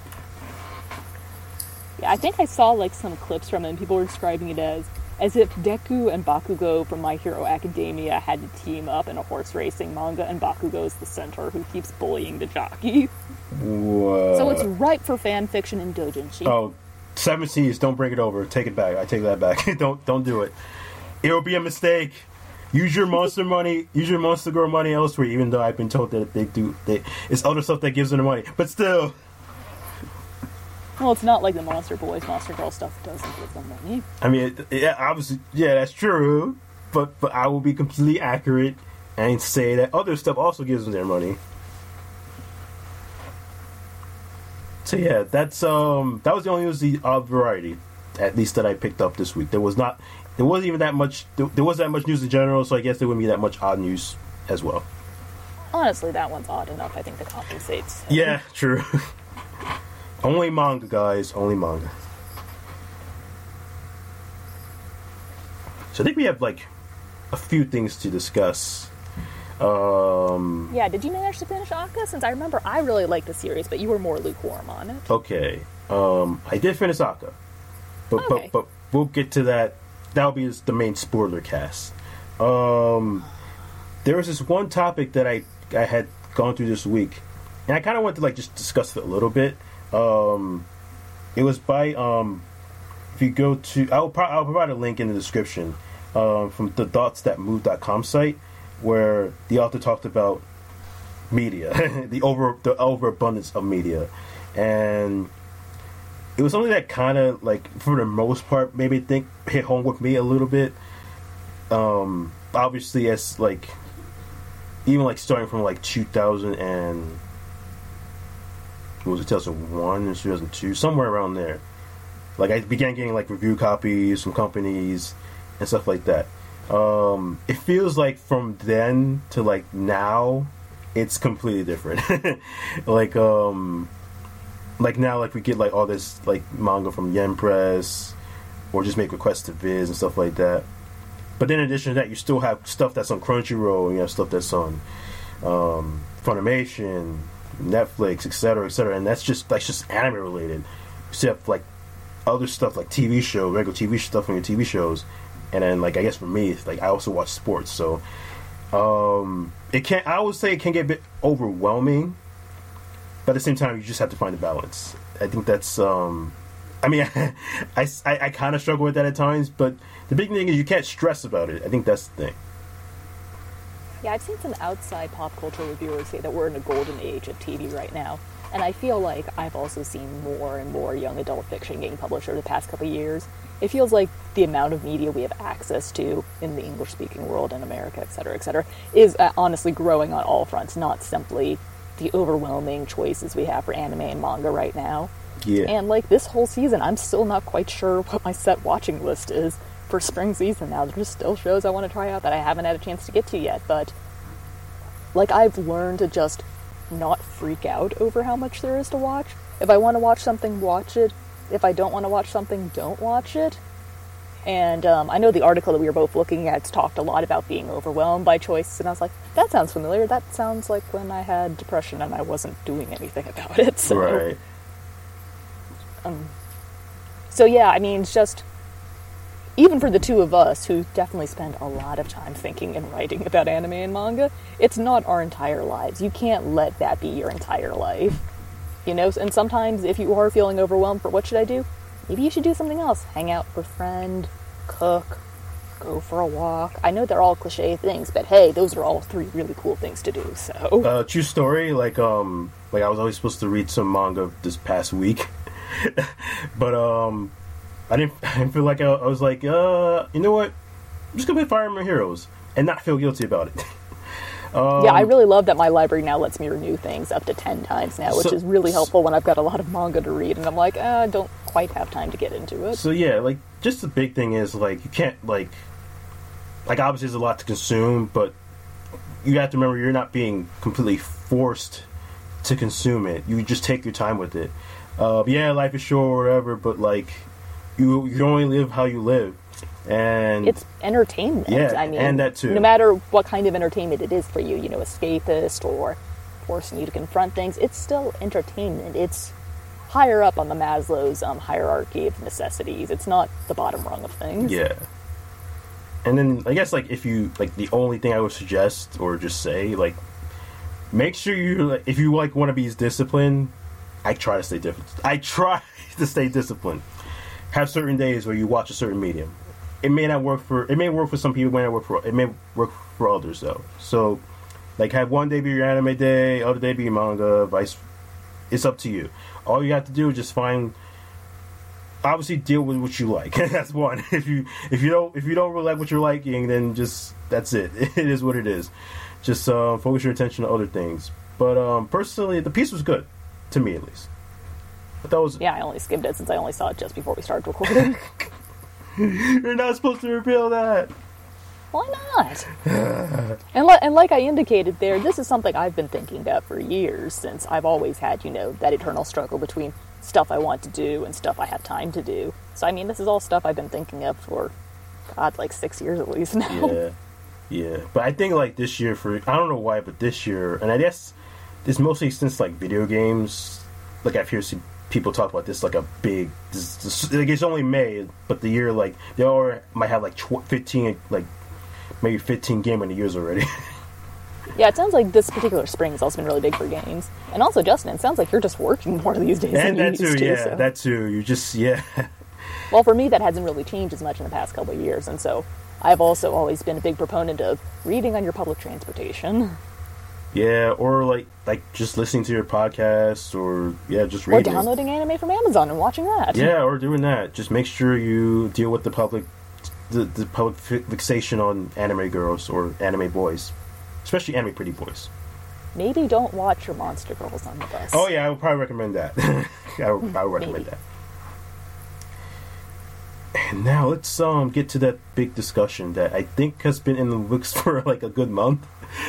Yeah, I think I saw like some clips from it, and people were describing it as as if Deku and Bakugo from My Hero Academia had to team up in a horse racing manga, and Bakugo is the centaur who keeps bullying the jockey. Whoa. So it's ripe for fan fiction and doujinshi. Oh, Seven Seas, don't bring it over. Take it back. I take that back. don't don't do it. It will be a mistake. Use your monster money. Use your Monster Girl money elsewhere. Even though I've been told that they do, they, it's other stuff that gives them the money. But still. Well, it's not like the Monster Boys, Monster Girl stuff doesn't give them money. I mean, it, yeah, obviously, yeah, that's true. But but I will be completely accurate and say that other stuff also gives them their money. So yeah, that's um that was the only news the odd variety, at least that I picked up this week. There was not, there wasn't even that much. There, there wasn't that much news in general, so I guess there wouldn't be that much odd news as well. Honestly, that one's odd enough. I think that compensates. Yeah, true. Only manga, guys. Only manga. So I think we have like a few things to discuss. Um, yeah, did you manage to finish Aka? Since I remember I really liked the series, but you were more lukewarm on it. Okay. Um, I did finish Aka. But, okay. but, but we'll get to that. That'll be the main spoiler cast. Um, there was this one topic that I, I had gone through this week. And I kind of wanted to like just discuss it a little bit. Um, it was by, um, if you go to, I'll, pro- I'll provide a link in the description um, from the thoughts that move dot com site, where the author talked about media, the over the overabundance of media, and it was something that kind of like, for the most part, maybe think hit home with me a little bit. Um, obviously, as like even like starting from like two thousand and what was it, two thousand one and two thousand two, somewhere around there. Like I began getting like review copies from companies and stuff like that. Um, it feels like from then to like now, it's completely different. like, um, like now, like we get like all this like manga from Yen Press, or just make requests to Viz and stuff like that. But then in addition to that, you still have stuff that's on Crunchyroll, and you have stuff that's on um, Funimation, Netflix, et cetera, et cetera. And that's just that's just anime related. You still have like other stuff like T V show, regular T V stuff on your T V shows. And then, like, I guess for me, it's like I also watch sports, so um, it can. I would say it can get a bit overwhelming, but at the same time, you just have to find a balance. I think that's. Um, I mean, I, I, I kind of struggle with that at times, but the big thing is you can't stress about it. I think that's the thing. Yeah, I've seen some outside pop culture reviewers say that we're in a golden age of T V right now, and I feel like I've also seen more and more young adult fiction getting published over the past couple of years. It feels like the amount of media we have access to in the English-speaking world in America, et cetera, et cetera, is uh, honestly growing on all fronts, not simply the overwhelming choices we have for anime and manga right now. Yeah. And, like, this whole season, I'm still not quite sure what my set watching list is for spring season now. There's still shows I want to try out that I haven't had a chance to get to yet, but, like, I've learned to just not freak out over how much there is to watch. If I want to watch something, watch it. If I don't want to watch something, don't watch it. And um, I know the article that we were both looking at talked a lot about being overwhelmed by choices, and I was like, that sounds familiar. That sounds like when I had depression and I wasn't doing anything about it. So, right. Um, so yeah, I mean, it's just, even for the two of us, who definitely spend a lot of time thinking and writing about anime and manga, it's not our entire lives. You can't let that be your entire life. You know, and sometimes if you are feeling overwhelmed for what should I do, maybe you should do something else. Hang out with a friend, cook, go for a walk. I know they're all cliche things, but hey, those are all three really cool things to do, so. Uh, true story, like, um, like I was always supposed to read some manga this past week, but, um, I didn't, I didn't feel like I, I was like, uh, you know what, I'm just gonna play Fire Emblem Heroes, and not feel guilty about it. Um, yeah, I really love that my library now lets me renew things up to ten times now, which so, is really helpful when I've got a lot of manga to read, and I'm like, uh, I don't quite have time to get into it. So yeah, like, just the big thing is, like, you can't, like, like, obviously there's a lot to consume, but you have to remember you're not being completely forced to consume it. You just take your time with it. Uh, yeah, life is short or whatever, but, like, you, you only live how you live. And it's entertainment. Yeah, I mean, and that too. No matter what kind of entertainment it is for you, you know, escapist or forcing you to confront things, it's still entertainment. It's higher up on the Maslow's um, hierarchy of necessities. It's not the bottom rung of things. Yeah. And then I guess like if you like the only thing I would suggest or just say like make sure you if you like want to be disciplined. I try to stay different. I try to stay disciplined. have certain days where you watch a certain medium. It may not work for it may work for some people, it may not work for it may work for others though. So like have one day be your anime day, other day be your manga, vice it's up to you. All you have to do is just find obviously deal with what you like. That's one. If you if you don't if you don't really like what you're liking, then just that's it. It is what it is. Just uh, focus your attention on other things. But um, personally, the piece was good to me, at least. But that was yeah. I only skimmed it since I only saw it just before we started recording. You're not supposed to reveal that. Why not? and, li- and like I indicated there, this is something I've been thinking about for years, since I've always had, you know, that eternal struggle between stuff I want to do and stuff I have time to do. So, I mean, this is all stuff I've been thinking of for, God, like six years at least now. Yeah, yeah. But I think, like, this year, for, I don't know why, but this year, and I guess this mostly since, like, video games, like, I've heard some people talk about this, like, a big, this, this, like, it's only May, but the year, like, they all might have, like, tw- fifteen, like, maybe fifteen game in the years already. Yeah, it sounds like this particular spring has also been really big for games. And also, Justin, it sounds like you're just working more these days and than that you too, used to. yeah, So. that too. You just, yeah. Well, for me, that hasn't really changed as much in the past couple of years, and so I've also always been a big proponent of reading on your public transportation. Yeah, or like like just listening to your podcast, or yeah, just Or reading. downloading anime from Amazon and watching that. Yeah, or doing that. Just make sure you deal with the public, the, the public fi- fixation on anime girls or anime boys, especially anime pretty boys. Maybe don't watch your Monster Girls on the bus. Oh yeah, I would probably recommend that. I would, I would recommend Maybe. that. And now let's um get to that big discussion that I think has been in the books for like a good month.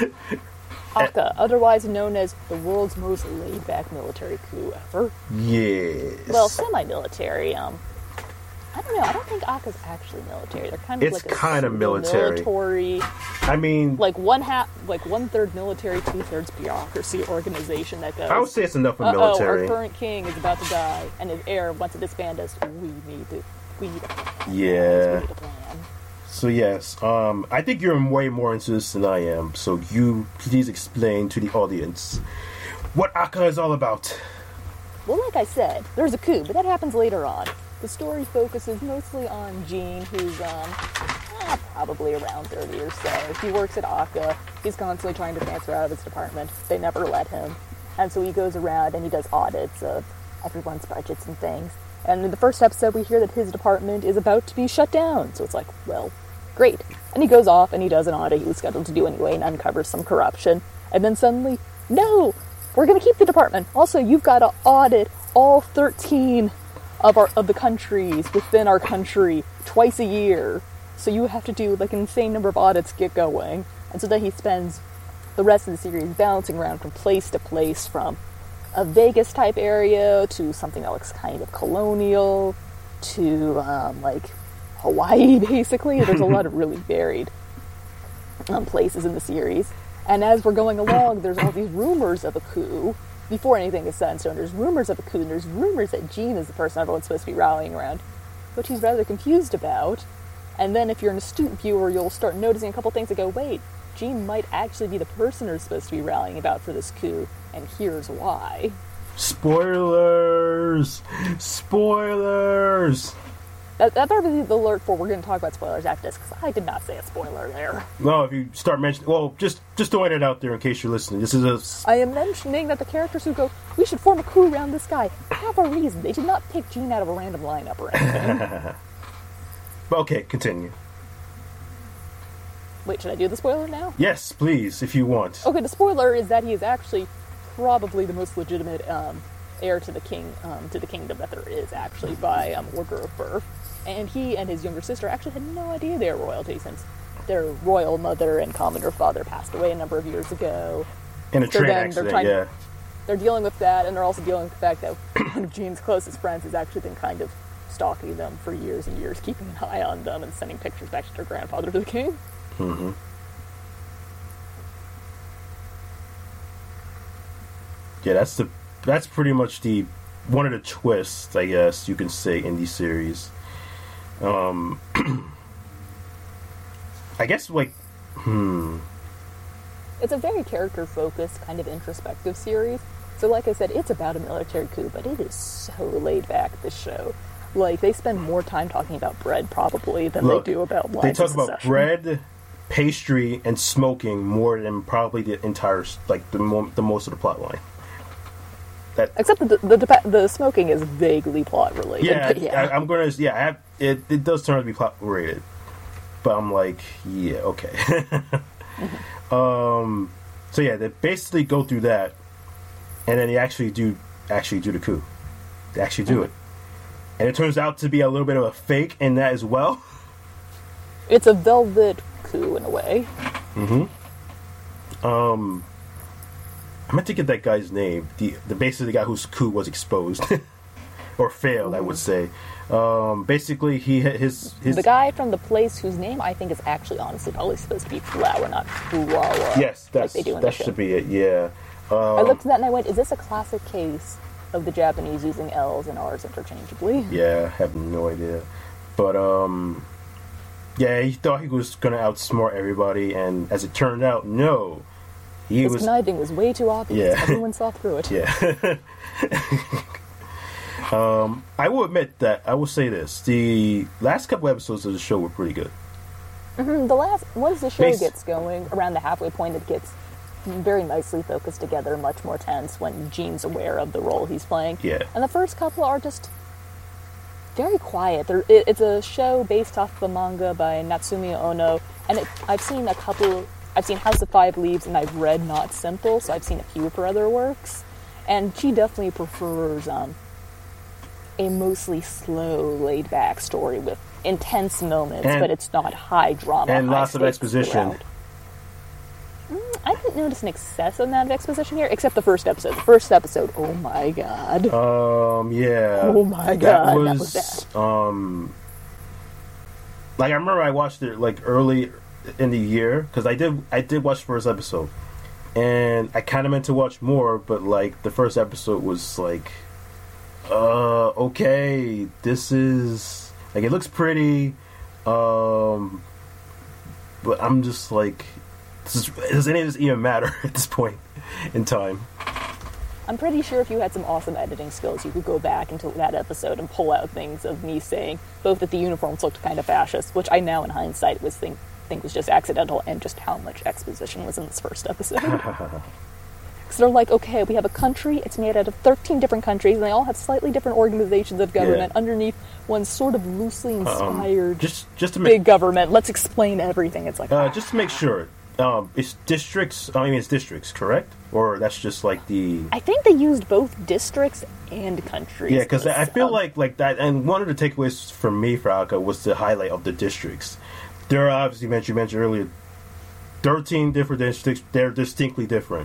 Akka, otherwise known as the world's most laid-back military coup ever. Yes. Well, semi-military. Um, I don't know. I don't think Akka's actually military. They're kind of It's like a kind of military. military, I mean, like one half, like one third military, two thirds bureaucracy organization that goes. I would say it's enough for Uh-oh, military. our current king is about to die, and his heir wants to disband us. We need to. We need a plan. Yeah. We need a plan. So yes, um, I think you're way more into this than I am. So you please explain to the audience what Akka is all about. Well, like I said, there's a coup, but that happens later on. The story focuses mostly on Gene, who's um, eh, probably around thirty or so. He works at Akka. He's constantly trying to transfer out of his department. They never let him. And so he goes around and he does audits of everyone's budgets and things. And in the first episode, we hear that his department is about to be shut down. So it's like, well, great. And he goes off and he does an audit he was scheduled to do anyway and uncovers some corruption. And then suddenly, no, we're going to keep the department. Also, you've got to audit all thirteen of our of the countries within our country twice a year. So you have to do like an insane number of audits to get going. And so then he spends the rest of the series bouncing around from place to place, from a Vegas type area to something that looks kind of colonial to um, like Hawaii, basically. There's a lot of really varied um, places in the series. And as we're going along, there's all these rumors of a coup. Before anything is set in stone, there's rumors of a coup, and there's rumors that Gene is the person everyone's supposed to be rallying around, which he's rather confused about. And then if you're an astute viewer, you'll start noticing a couple things that go, wait, Gene might actually be the person who's supposed to be rallying about for this coup, and here's why. Spoilers! Spoilers! That, that better be the alert for we're going to talk about spoilers after this, because I did not say a spoiler there. No, if you start mentioning... Well, just just throwing it out there in case you're listening. This is a... I am mentioning that the characters who go, we should form a coup around this guy, have a reason. They did not pick Gene out of a random lineup or anything. Okay, continue. Wait, should I do the spoiler now? Yes, please, if you want. Okay, the spoiler is that he is actually probably the most legitimate um, heir to the king, um, to the kingdom that there is, actually, by um, order of birth. And he and his younger sister actually had no idea they were royalty, since their royal mother and commoner father passed away a number of years ago. In a So train then they're accident, trying- yeah. They're dealing with that, and they're also dealing with the fact that one of Gene's closest friends has actually been kind of stalking them for years and years, keeping an eye on them and sending pictures back to their grandfather, to the king. Mm-hmm. Yeah, that's the that's pretty much the one of the twists, I guess you can say, in these series. Um, I guess like, hmm. It's a very character-focused, kind of introspective series. So like I said, it's about a military coup, but it is so laid back, this show. Like, they spend more time talking about bread, probably, than Look, they do about lives they talk of about secession. bread, pastry, and smoking more than probably the entire, like, the, mo- the most of the plot line. That, Except the, the the the smoking is vaguely plot related. yeah, but yeah. I, I'm gonna, yeah, I have, it, it does turn out to be plot related. But I'm like, yeah, okay. mm-hmm. Um, so yeah, they basically go through that, and then they actually do, actually do the coup. They actually do mm-hmm. it. And it turns out to be a little bit of a fake in that as well. It's a velvet coup in a way. Mm-hmm. Um, I meant to get that guy's name. The the basically the guy whose coup was exposed or failed, mm-hmm. I would say. Um, basically, he his his the guy from the place whose name I think is actually honestly probably supposed to be Flower, not Flower. Yes, that's like they do in that the should be it. Yeah. Um, I looked at that and I went, "Is this a classic case of the Japanese using L's and R's interchangeably?" Yeah, I have no idea. But, um... yeah, he thought he was going to outsmart everybody, and as it turned out, no. He His was... conniving was way too obvious. Yeah. Everyone saw through it. Yeah. um, I will admit that, I will say this. The last couple episodes of the show were pretty good. Mm-hmm. The last... Once the show Based- gets going, around the halfway point, it gets very nicely focused together, much more tense when Gene's aware of the role he's playing. Yeah. And the first couple are just very quiet. They're, it, it's a show based off of a manga by Natsumi Ono, and it, I've seen a couple... I've seen House of Five Leaves, and I've read Not Simple, so I've seen a few of her other works. And she definitely prefers um, a mostly slow, laid-back story with intense moments, and, but it's not high drama. And high lots of exposition. Throughout. I didn't notice an excessive amount of exposition here, except the first episode. The first episode, oh my god. Um, yeah. Oh my god, that was, that was bad. Um, like, I remember I watched it, like, early in the year, because I did, I did watch the first episode. And I kind of meant to watch more, but, like, the first episode was, like, uh, okay, this is, like, it looks pretty, um, but I'm just, like... Does any of this even matter at this point in time? I'm pretty sure if you had some awesome editing skills, you could go back into that episode and pull out things of me saying both that the uniforms looked kind of fascist, which I now in hindsight was think, think was just accidental, and just how much exposition was in this first episode. Because they're like, okay, we have a country, it's made out of thirteen different countries, and they all have slightly different organizations of government yeah. underneath one sort of loosely inspired um, just, just to make, big government. Let's explain everything. It's like... Uh, just to make sure... Um, it's districts. I mean, it's districts, correct? Or that's just like the. I think they used both districts and countries. Yeah, because I feel um, like like that. And one of the takeaways for me for Aka was the highlight of the districts. There are obviously mentioned you mentioned earlier, thirteen different districts. They're distinctly different.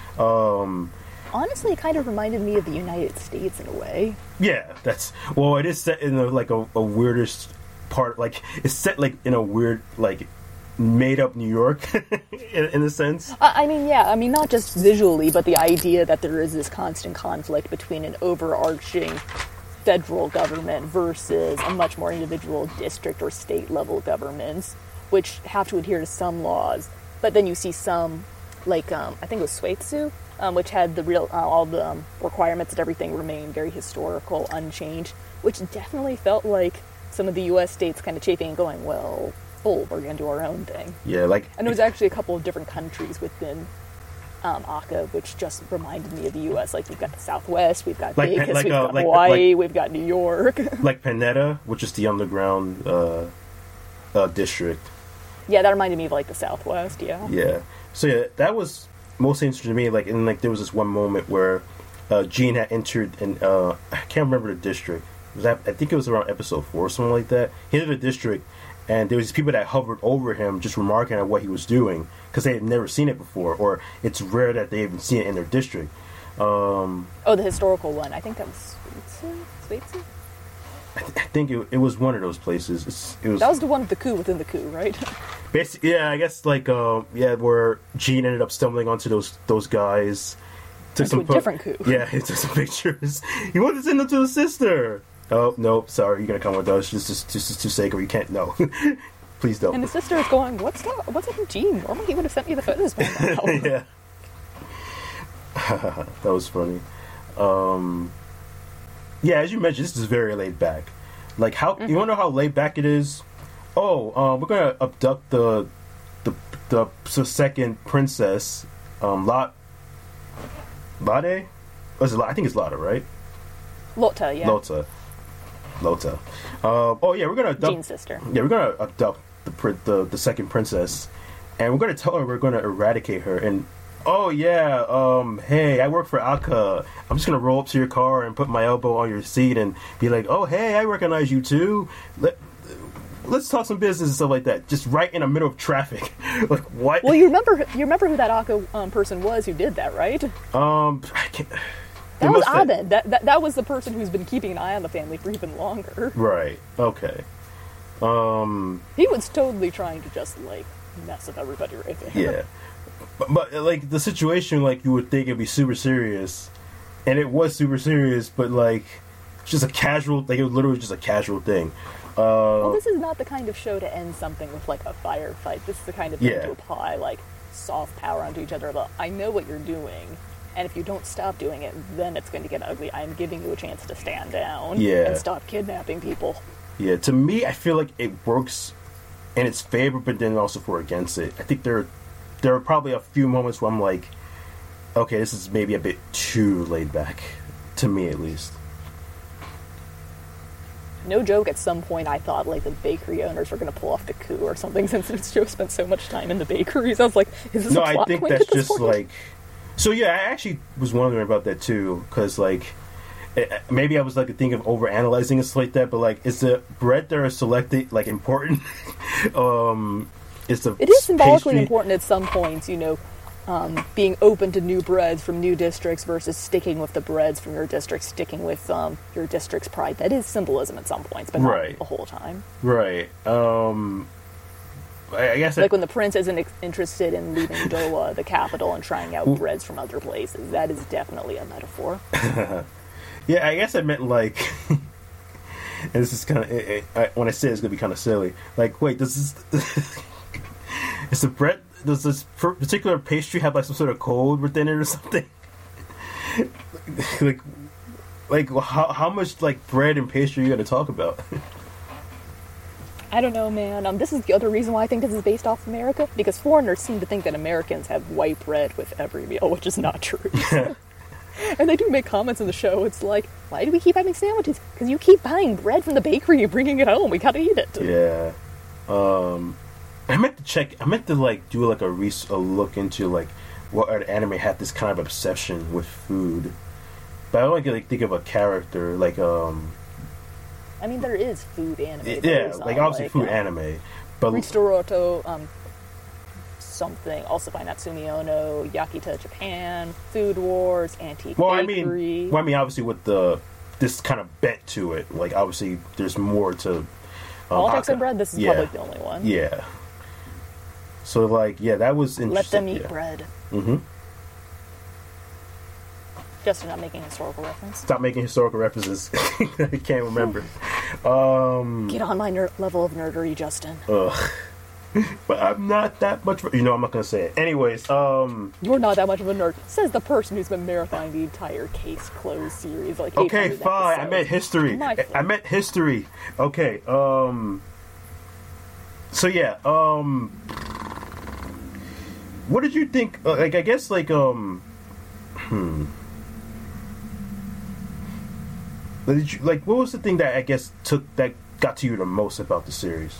Um, Honestly, it kind of reminded me of the United States in a way. Yeah, that's well. It is set in a, like a, a weirdest part. Like it's set like in a weird like. Made up New York, in, in a sense. I mean, yeah, I mean, not just visually, but the idea that there is this constant conflict between an overarching federal government versus a much more individual district or state level governments, which have to adhere to some laws. But then you see some, like, um, I think it was Suetsu, um, which had the real, uh, all the um, requirements and everything remain very historical, unchanged, which definitely felt like some of the U S states kind of chafing and going, well, oh, we're going to do our own thing. Yeah, like... And there was actually a couple of different countries within um, Aka, which just reminded me of the U S. Like, we've got the Southwest, we've got like, Vegas, like, we've uh, got like, Hawaii, like, we've got New York. Like Panetta, which is the underground uh, uh, district. Yeah, that reminded me of, like, the Southwest, yeah. Yeah. So, yeah, that was most interesting to me. Like, and, like, there was this one moment where uh, Gene had entered, and uh, I can't remember the district. It was that, I think it was around episode four or something like that. He entered the district, and there was people that hovered over him just remarking at what he was doing because they had never seen it before, or it's rare that they even seen it in their district. Um, oh, the historical one. I think that was Suetsu? Suetsu? I, th- I think it, it was one of those places. It's, it was That was the one with the coup within the coup, right? basically, yeah, I guess like uh, yeah, where Gene ended up stumbling onto those those guys. Took Into some a po- different coup. Yeah, he took some pictures. He wanted to send them to his sister. Oh, no, sorry, you're going to come with us. Just, just, just, just to say, or you can't, no. Please don't. And the sister is going, what's that? What's up with Gene? Normally he would have sent me the photos by now. Yeah. That was funny. Um, yeah, as you mentioned, this is very laid back. Like how Mm-hmm. you wanna know how laid back it is? Oh, um, we're gonna abduct the the the, the second princess, um, Lot Lade? Was it? La- I think it's Lada, right? Lota, yeah. Lota. Lota. Uh, oh yeah, we're gonna abduct. Jean's sister. Yeah, we're gonna abduct the prin- the the second princess, and we're gonna tell her we're gonna eradicate her. And oh yeah, um, hey, I work for Aka. I'm just gonna roll up to your car and put my elbow on your seat and be like, oh hey, I recognize you too. Let let's talk some business and stuff like that. Just right in the middle of traffic. Like what? Well, you remember you remember who that Aka um, person was who did that, right? Um, I can't. They That was must have- Abed. That, that that was the person who's been keeping an eye on the family for even longer. Right. Okay. Um. He was totally trying to just like mess with everybody right there. Yeah. But, but like the situation, like you would think it'd be super serious, and it was super serious. But like, it's just a casual. Like it was literally just a casual thing. Uh, Well, this is not the kind of show to end something with like a firefight. This is the kind of thing Yeah. to apply like soft power onto each other. But I know what you're doing, and if you don't stop doing it, then it's going to get ugly. I'm giving you a chance to stand down Yeah. and stop kidnapping people. yeah. To me, I feel like it works in its favor, but then also for against it. I think there, there are probably a few moments where I'm like, okay, this is maybe a bit too laid back, to me at least. No joke, at some point I thought like the bakery owners were going to pull off the coup or something since this show spent so much time in the bakeries. I was like, is this No, a plot I think point that's at this just point? like. So yeah, I actually was wondering about that too, because like eh, eh, maybe I was like thinking of over analyzing it like that, but like is the bread that are selected like important? um, is the It is symbolically pastry- important at some points, you know, um, being open to new breads from new districts versus sticking with the breads from your district, sticking with um, your district's pride. That is symbolism at some points, but not Right. the whole time. right? Um, I, I guess Like that, when the prince isn't ex- interested in leaving Doha, the capital, and trying out breads from other places. That is definitely a metaphor. yeah, I guess I meant like. And this is kind of when I say it's gonna be kind of silly. Like, wait, does this is the bread? Does this per- particular pastry have like some sort of code within it or something? like, like how how much like bread and pastry are you gonna talk about? I don't know, man. Um, this is the other reason why I think this is based off America, because foreigners seem to think that Americans have white bread with every meal, which is not true. And they do make comments in the show. It's like, why do we keep having sandwiches? Because you keep buying bread from the bakery and bringing it home. We gotta eat it. Yeah. Um, I meant to check. I meant to like do like a res- a look into like what other anime had this kind of obsession with food, but I don't like think of a character like um. I mean, there is food anime. Yeah, There's, like um, obviously food uh, anime, but Ristoroto, um, something, also by Natsumi Ono, Yakita Japan, Food Wars, Antique well, I Bakery. mean, well, I mean, obviously with the this kind of bent to it, like obviously there's more to um, Politics Aka. and bread, this is yeah. probably the only one. Yeah. So like, yeah, that was Let interesting. them eat yeah. bread. Mm-hmm. Just not making a historical reference. Stop making historical references. I can't remember. Um, Get on my ner- level of nerdery, Justin. ugh. But I'm not that much. You know, I'm not gonna say it. Anyways, um, You're not that much of a nerd, says the person who's been marathoning the entire Case Closed series. Like, okay, eight hundred fine. I episodes. meant history. My fault. I meant history. Okay. Um. So yeah. Um. What did you think? Uh, like, I guess, like, um. Hmm. But did you, like, what was the thing that I guess took that got to you the most about the series?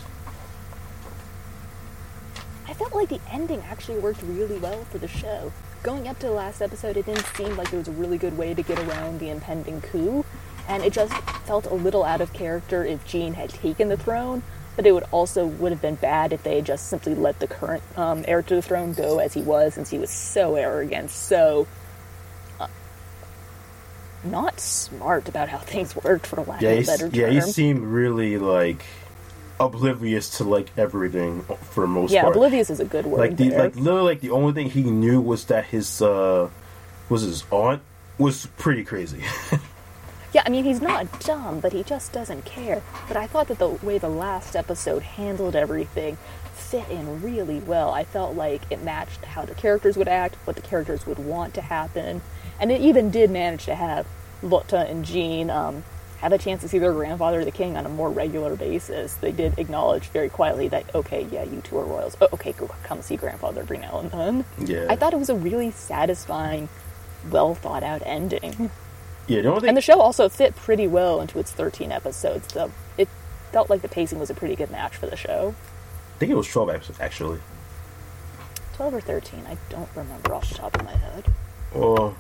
I felt like the ending actually worked really well for the show. Going up to the last episode, it didn't seem like there was a really good way to get around the impending coup, and it just felt a little out of character if Jean had taken the throne, but it would also would have been bad if they had just simply let the current um, heir to the throne go as he was, since he was so arrogant, so uh, not smart about how things worked, for lack Yeah, of a he, better term. yeah, he seemed really like oblivious to like everything for the most Yeah, part. oblivious is a good word Like the there. like literally like the only thing he knew was that his uh was his aunt was pretty crazy. Yeah, I mean, he's not dumb, but he just doesn't care. But I thought that the way the last episode handled everything fit in really well. I felt like it matched how the characters would act, what the characters would want to happen. And it even did manage to have Lotta and Jean um, have a chance to see their grandfather, the king, on a more regular basis. They did acknowledge very quietly that, okay, yeah, you two are royals. Oh, okay, go come see grandfather every now and then. Yeah. I thought it was a really satisfying, well thought out ending. Yeah, the only thing... And the show also fit pretty well into its thirteen episodes. So it felt like the pacing was a pretty good match for the show. I think it was twelve episodes, actually. twelve or thirteen, I don't remember off the top of my head. Well,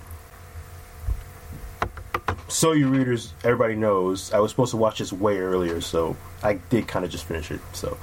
so you readers, everybody knows, I was supposed to watch this way earlier, so I did kind of just finish it, so.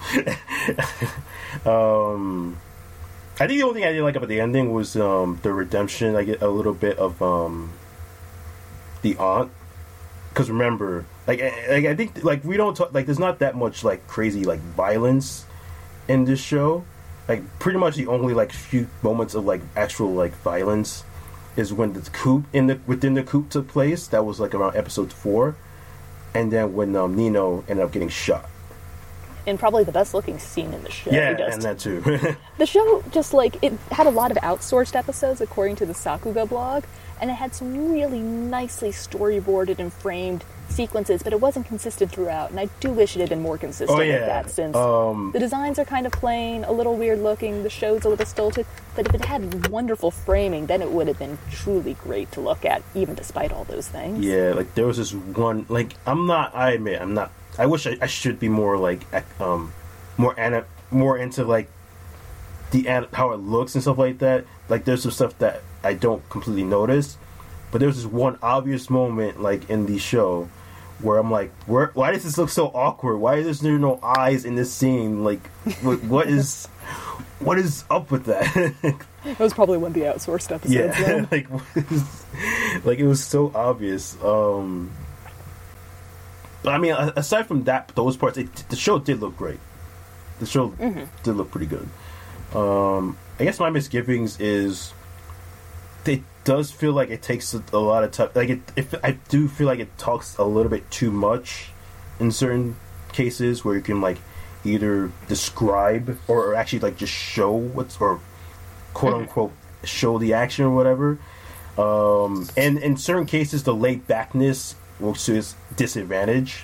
um, I think the only thing I didn't like about the ending was um, the redemption. I get a little bit of um, the aunt. Because remember, like, like, I think, like, we don't talk, like, there's not that much, like, crazy, like, violence in this show. Like, pretty much the only, like, few moments of, like, actual, like, violence is when the coup in the within the coup took place. That was like around episode four, and then when um, Nino ended up getting shot. And probably the best looking scene in the show. Yeah, just, and that too. The show just like it had a lot of outsourced episodes, according to the Sakuga blog, and it had some really nicely storyboarded and framed sequences, but it wasn't consistent throughout. And I do wish it had been more consistent oh, yeah. with that, since um, the designs are kind of plain, a little weird looking, the show's a little stilted. But if it had wonderful framing, then it would have been truly great to look at, even despite all those things. Yeah, like there was this one, like I'm not. I admit, I'm not. I wish I, I should be more like, um, more ana- more into like the an- how it looks and stuff like that. Like there's some stuff that I don't completely notice, but there's this one obvious moment like in the show where I'm like, where, why does this look so awkward? Why is there no eyes in this scene? Like, what, what is, what is up with that? That was probably one of the outsourced episodes. Yeah, like, was, like it was so obvious. Um, but I mean, aside from that, those parts, it, the show did look great. The show mm-hmm. did look pretty good. Um, I guess my misgivings is it does feel like it takes a, a lot of time. Like it, if I do feel like it talks a little bit too much in certain cases where you can like either describe or, or actually like just show what's or quote unquote show the action or whatever. Um, and in certain cases, the laid backness works to its disadvantage.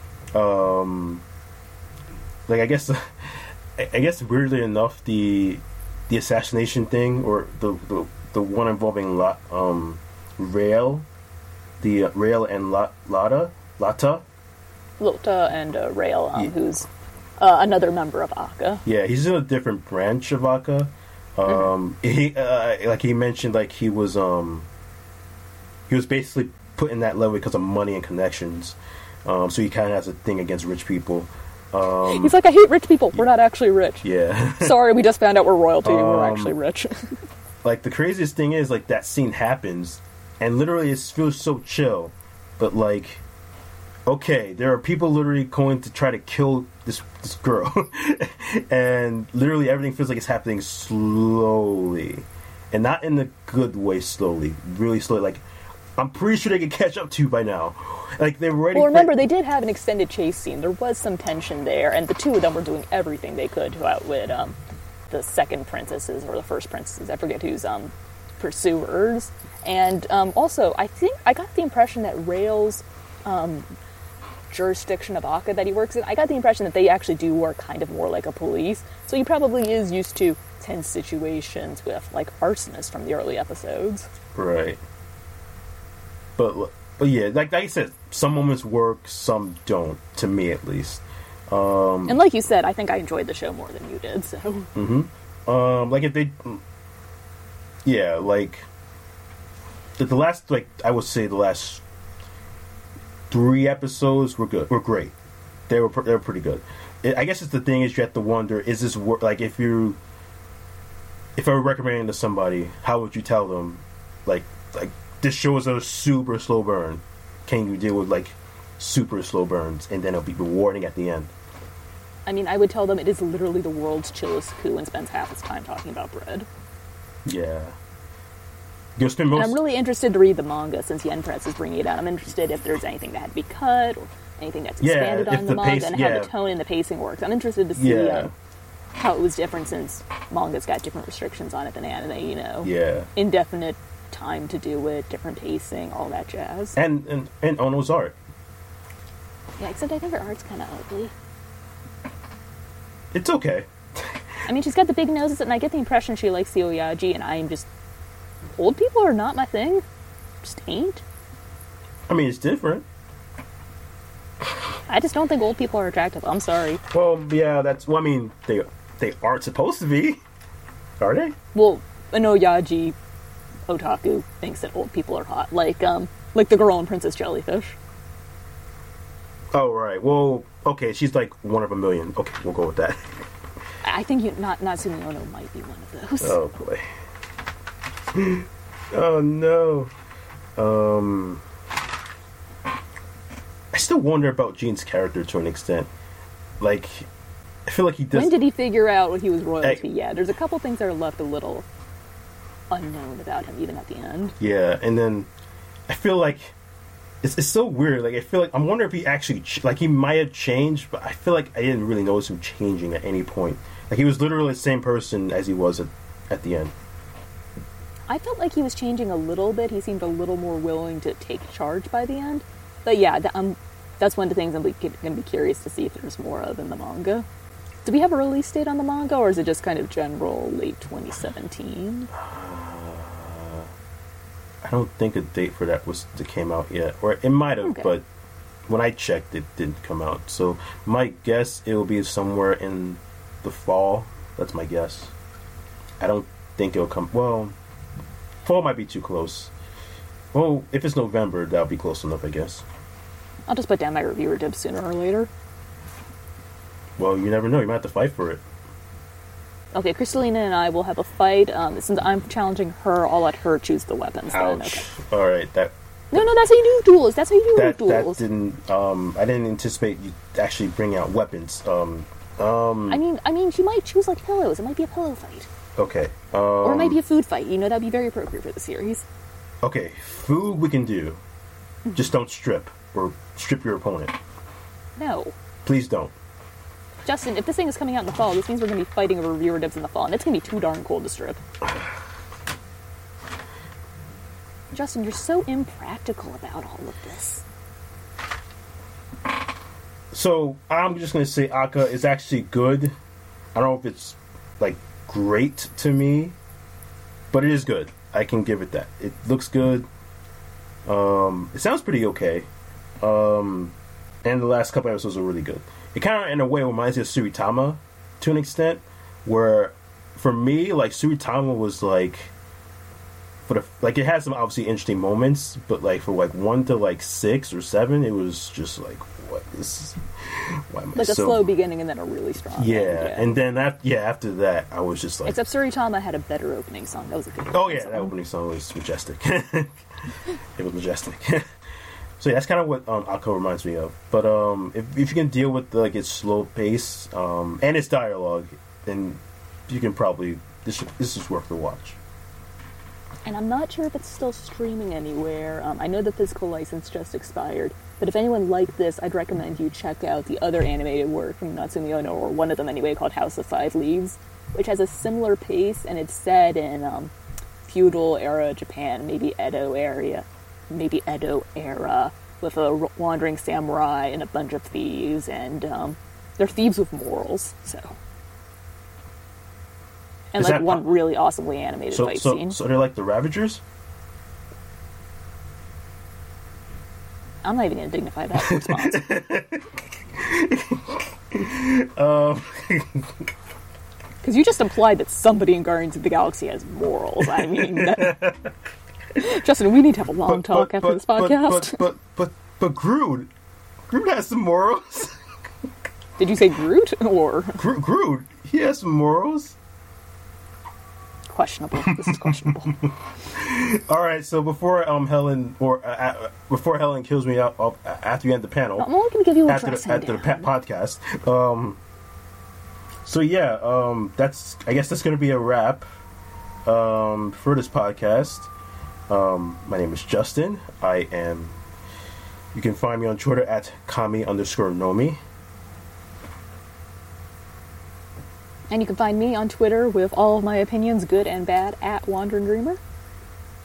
Um, like I guess, I guess weirdly enough, the the assassination thing or the the the one involving La, um, Rael, the uh, Rael and La, Lata, Lata, Lota and uh, Rael, um, yeah. who's uh, another member of Akka. Yeah, he's in a different branch of Akka. Um, mm-hmm. He uh, like he mentioned, like he was um, he was basically put in that level because of money and connections. Um, so he kind of has a thing against rich people. Um, He's like, I hate rich people. We're not actually rich. Yeah. Sorry, we just found out we're royalty um, and we're actually rich. Like, the craziest thing is, like, that scene happens, and literally it feels so chill. But, like, okay, there are people literally going to try to kill this this girl. And literally everything feels like it's happening slowly. And not in the good way slowly. Really slowly. Like, I'm pretty sure they can catch up to you by now. Like, they're ready. Well, remember, they did have an extended chase scene. There was some tension there, and the two of them were doing everything they could to outwit um, the second princesses, or the first princesses, I forget who's um, pursuers. And um, also, I think, I got the impression that Rael's um, jurisdiction of Akka that he works in, I got the impression that they actually do work kind of more like a police. So he probably is used to tense situations with, like, arsonists from the early episodes. Right. But, but yeah, like, like I said, some moments work, some don't, to me at least. Um, and like you said, I think I enjoyed the show more than you did, so... Mm-hmm. Um, like, if they... Yeah, like... The, the last, like, I would say the last three episodes were good. Were great. They were, they were pretty good. It, I guess it's the thing is you have to wonder, is this work... Like, if you... If I were recommending to somebody, how would you tell them, like, like... This show is a super slow burn. Can you deal with, like, super slow burns, and then it'll be rewarding at the end? I mean, I would tell them it is literally the world's chillest coup and spends half its time talking about bread. Yeah. You'll spend most... And I'm really interested to read the manga, since Yen Press is bringing it out. I'm interested if there's anything that had to be cut, or anything that's expanded yeah, on the, the manga, pace, and yeah. how the tone and the pacing works. I'm interested to see yeah. um, how it was different, since manga's got different restrictions on it than anime, you know? Yeah. Indefinite time to do it, different pacing, all that jazz. And and, and Ono's art. Yeah, except I think her art's kind of ugly. It's okay. I mean, she's got the big noses, and I get the impression she likes the Oyaji, and I'm just... Old people are not my thing. Just ain't. I mean, it's different. I just don't think old people are attractive. I'm sorry. Well, yeah, that's... Well, I mean, they they aren't supposed to be. Are they? Well, an Oyaji otaku thinks that old people are hot. Like, um, like the girl in Princess Jellyfish. Oh, right. Well, okay, she's like one of a million. Okay, we'll go with that. I think you, not Natsumi Ono might be one of those. Oh, boy. Oh, no. Um... I still wonder about Gene's character to an extent. Like, I feel like he does... When did he figure out what he was royalty? I... Yeah, there's a couple things that are left a little unknown about him, even at the end. Yeah, and then I feel like it's, it's so weird. Like, I feel like I'm wondering if he actually ch- like he might have changed, but I feel like I didn't really notice him changing at any point. Like, he was literally the same person as he was at, at the end. I felt like he was changing a little bit. He seemed a little more willing to take charge by the end. But yeah, that, um, that's one of the things I'm going to be curious to see if there's more of in the manga. Do we have a release date on the manga, or is it just kind of general late twenty seventeen? Uh, I don't think a date for that was that came out yet, or it might have, okay. But when I checked, it didn't come out. So my guess it will be somewhere in the fall. That's my guess. I don't think it'll come. Well, fall might be too close. Well, if it's November, that'll be close enough, I guess. I'll just put down my reviewer dibs sooner or later. Well, you never know. You might have to fight for it. Okay, Crystalina and I will have a fight. Um, since I'm challenging her, I'll let her choose the weapons. Ouch. Then. Okay. All right, that. No, no, that's how you do duels. That's how you do that, duels. That didn't. Um, I didn't anticipate you actually bring out weapons. Um, um. I mean, I mean, she might choose like pillows. It might be a pillow fight. Okay. Um, or it might be a food fight. You know, that'd be very appropriate for the series. Okay, food we can do. Just don't strip or strip your opponent. No. Please don't. Justin, if this thing is coming out in the fall, this means we're going to be fighting over reviewer dibs in the fall, and it's going to be too darn cold to strip. Justin, you're so impractical about all of this. So, I'm just going to say Aka is actually good. I don't know if it's, like, great to me, but it is good. I can give it that. It looks good. Um, it sounds pretty okay. Um, and the last couple episodes are really good. It kind of, in a way, reminds me of Suritama to an extent, where, for me, like, Suritama was, like, for the, like, it had some obviously interesting moments, but, like, for, like, one to, like, six or seven, it was just, like, what this is, why am I like so... a slow beginning and then a really strong yeah, end, yeah. And then, after, yeah, after that, I was just, like... Except Suritama had a better opening song. That was a good Oh, yeah, song. that opening song was majestic. It was majestic. So yeah, that's kind of what um, Aka reminds me of. But um, if, if you can deal with like its slow pace um, and its dialogue, then you can probably this this is worth the watch. And I'm not sure if it's still streaming anywhere. Um, I know the physical license just expired, but if anyone liked this, I'd recommend you check out the other animated work from Natsumi Ono, or one of them anyway, called House of Five Leaves, which has a similar pace, and it's set in um, feudal era Japan, maybe Edo area. maybe Edo era, with a wandering samurai and a bunch of thieves, and um, they're thieves with morals, so. And, Is like, that one po- really awesomely animated so, fight so, scene. So they're like the Ravagers? I'm not even going to dignify that response. um... Because you just implied that somebody in Guardians of the Galaxy has morals. I mean... That... Justin, we need to have a long but, talk but, after but, this podcast. But, but, but, but, but Groot. Groot has some morals. Did you say Groot, or...? Gro- Groot, he has some morals. Questionable. This is questionable. All right, so before um Helen or uh, uh, before Helen kills me out uh, after you end the panel, I'm only going to give you a after the, dressing after the down. pa- podcast. Um, so yeah, um, that's I guess that's going to be a wrap um, for this podcast. Um, my name is Justin. I am. You can find me on Twitter at Kami underscore Nomi. And you can find me on Twitter with all of my opinions, good and bad, at Wandering Dreamer.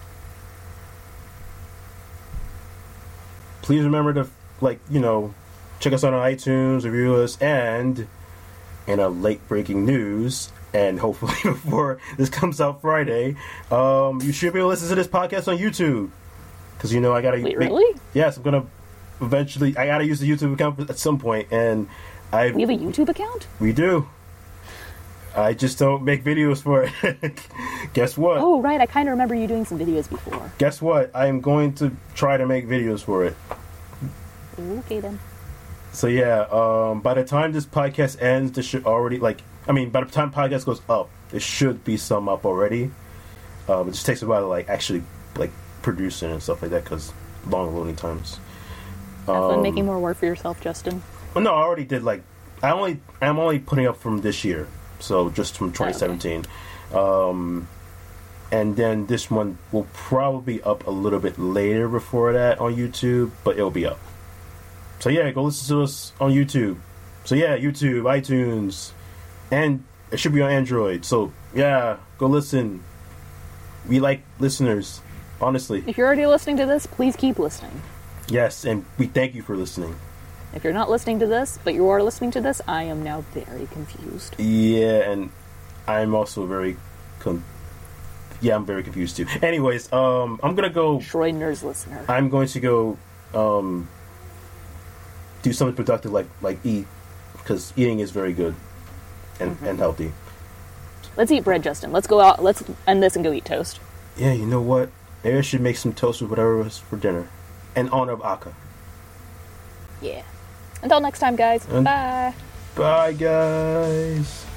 Please remember to, like, you know, check us out on iTunes, review us, and in a late breaking news, and hopefully before this comes out Friday, um, you should be able to listen to this podcast on YouTube. Because, you know, I gotta... Wait, make, really? Yes, I'm gonna eventually... I gotta use the YouTube account at some point, and I... We have a YouTube account? We do. I just don't make videos for it. Guess what? Oh, right. I kind of remember you doing some videos before. Guess what? I am going to try to make videos for it. Okay, then. So, yeah, um, by the time this podcast ends, this should already, like... I mean, by the time podcast goes up, there should be some up already. Um, it just takes a while to, like, actually, like, producing and stuff like that, because long loading times. Have um, fun making more work for yourself, Justin. Well, no, I already did, like... I only... I'm only putting up from this year. So just from twenty seventeen. Oh, okay. Um, and then this one will probably be up a little bit later before that on YouTube, but it'll be up. So yeah, go listen to us on YouTube. So yeah, YouTube, iTunes, and it should be on Android. So yeah, go listen. We like listeners, honestly. If you're already listening to this, please keep listening. Yes, and we thank you for listening. If you're not listening to this, but you are listening to this, I am now very confused. Yeah, and I'm also very... Con- yeah, I'm very confused too. Anyways, um, I'm gonna go... Schrodinger's listener. I'm going to go um, do something productive like, like eat, because eating is very good and, mm-hmm. and healthy. Let's eat bread, Justin. Let's go out. Let's end this and go eat toast. Yeah, you know what? Maybe I should make some toast with whatever was for dinner. In honor of Akka. Yeah. Until next time, guys. And bye. Bye, guys.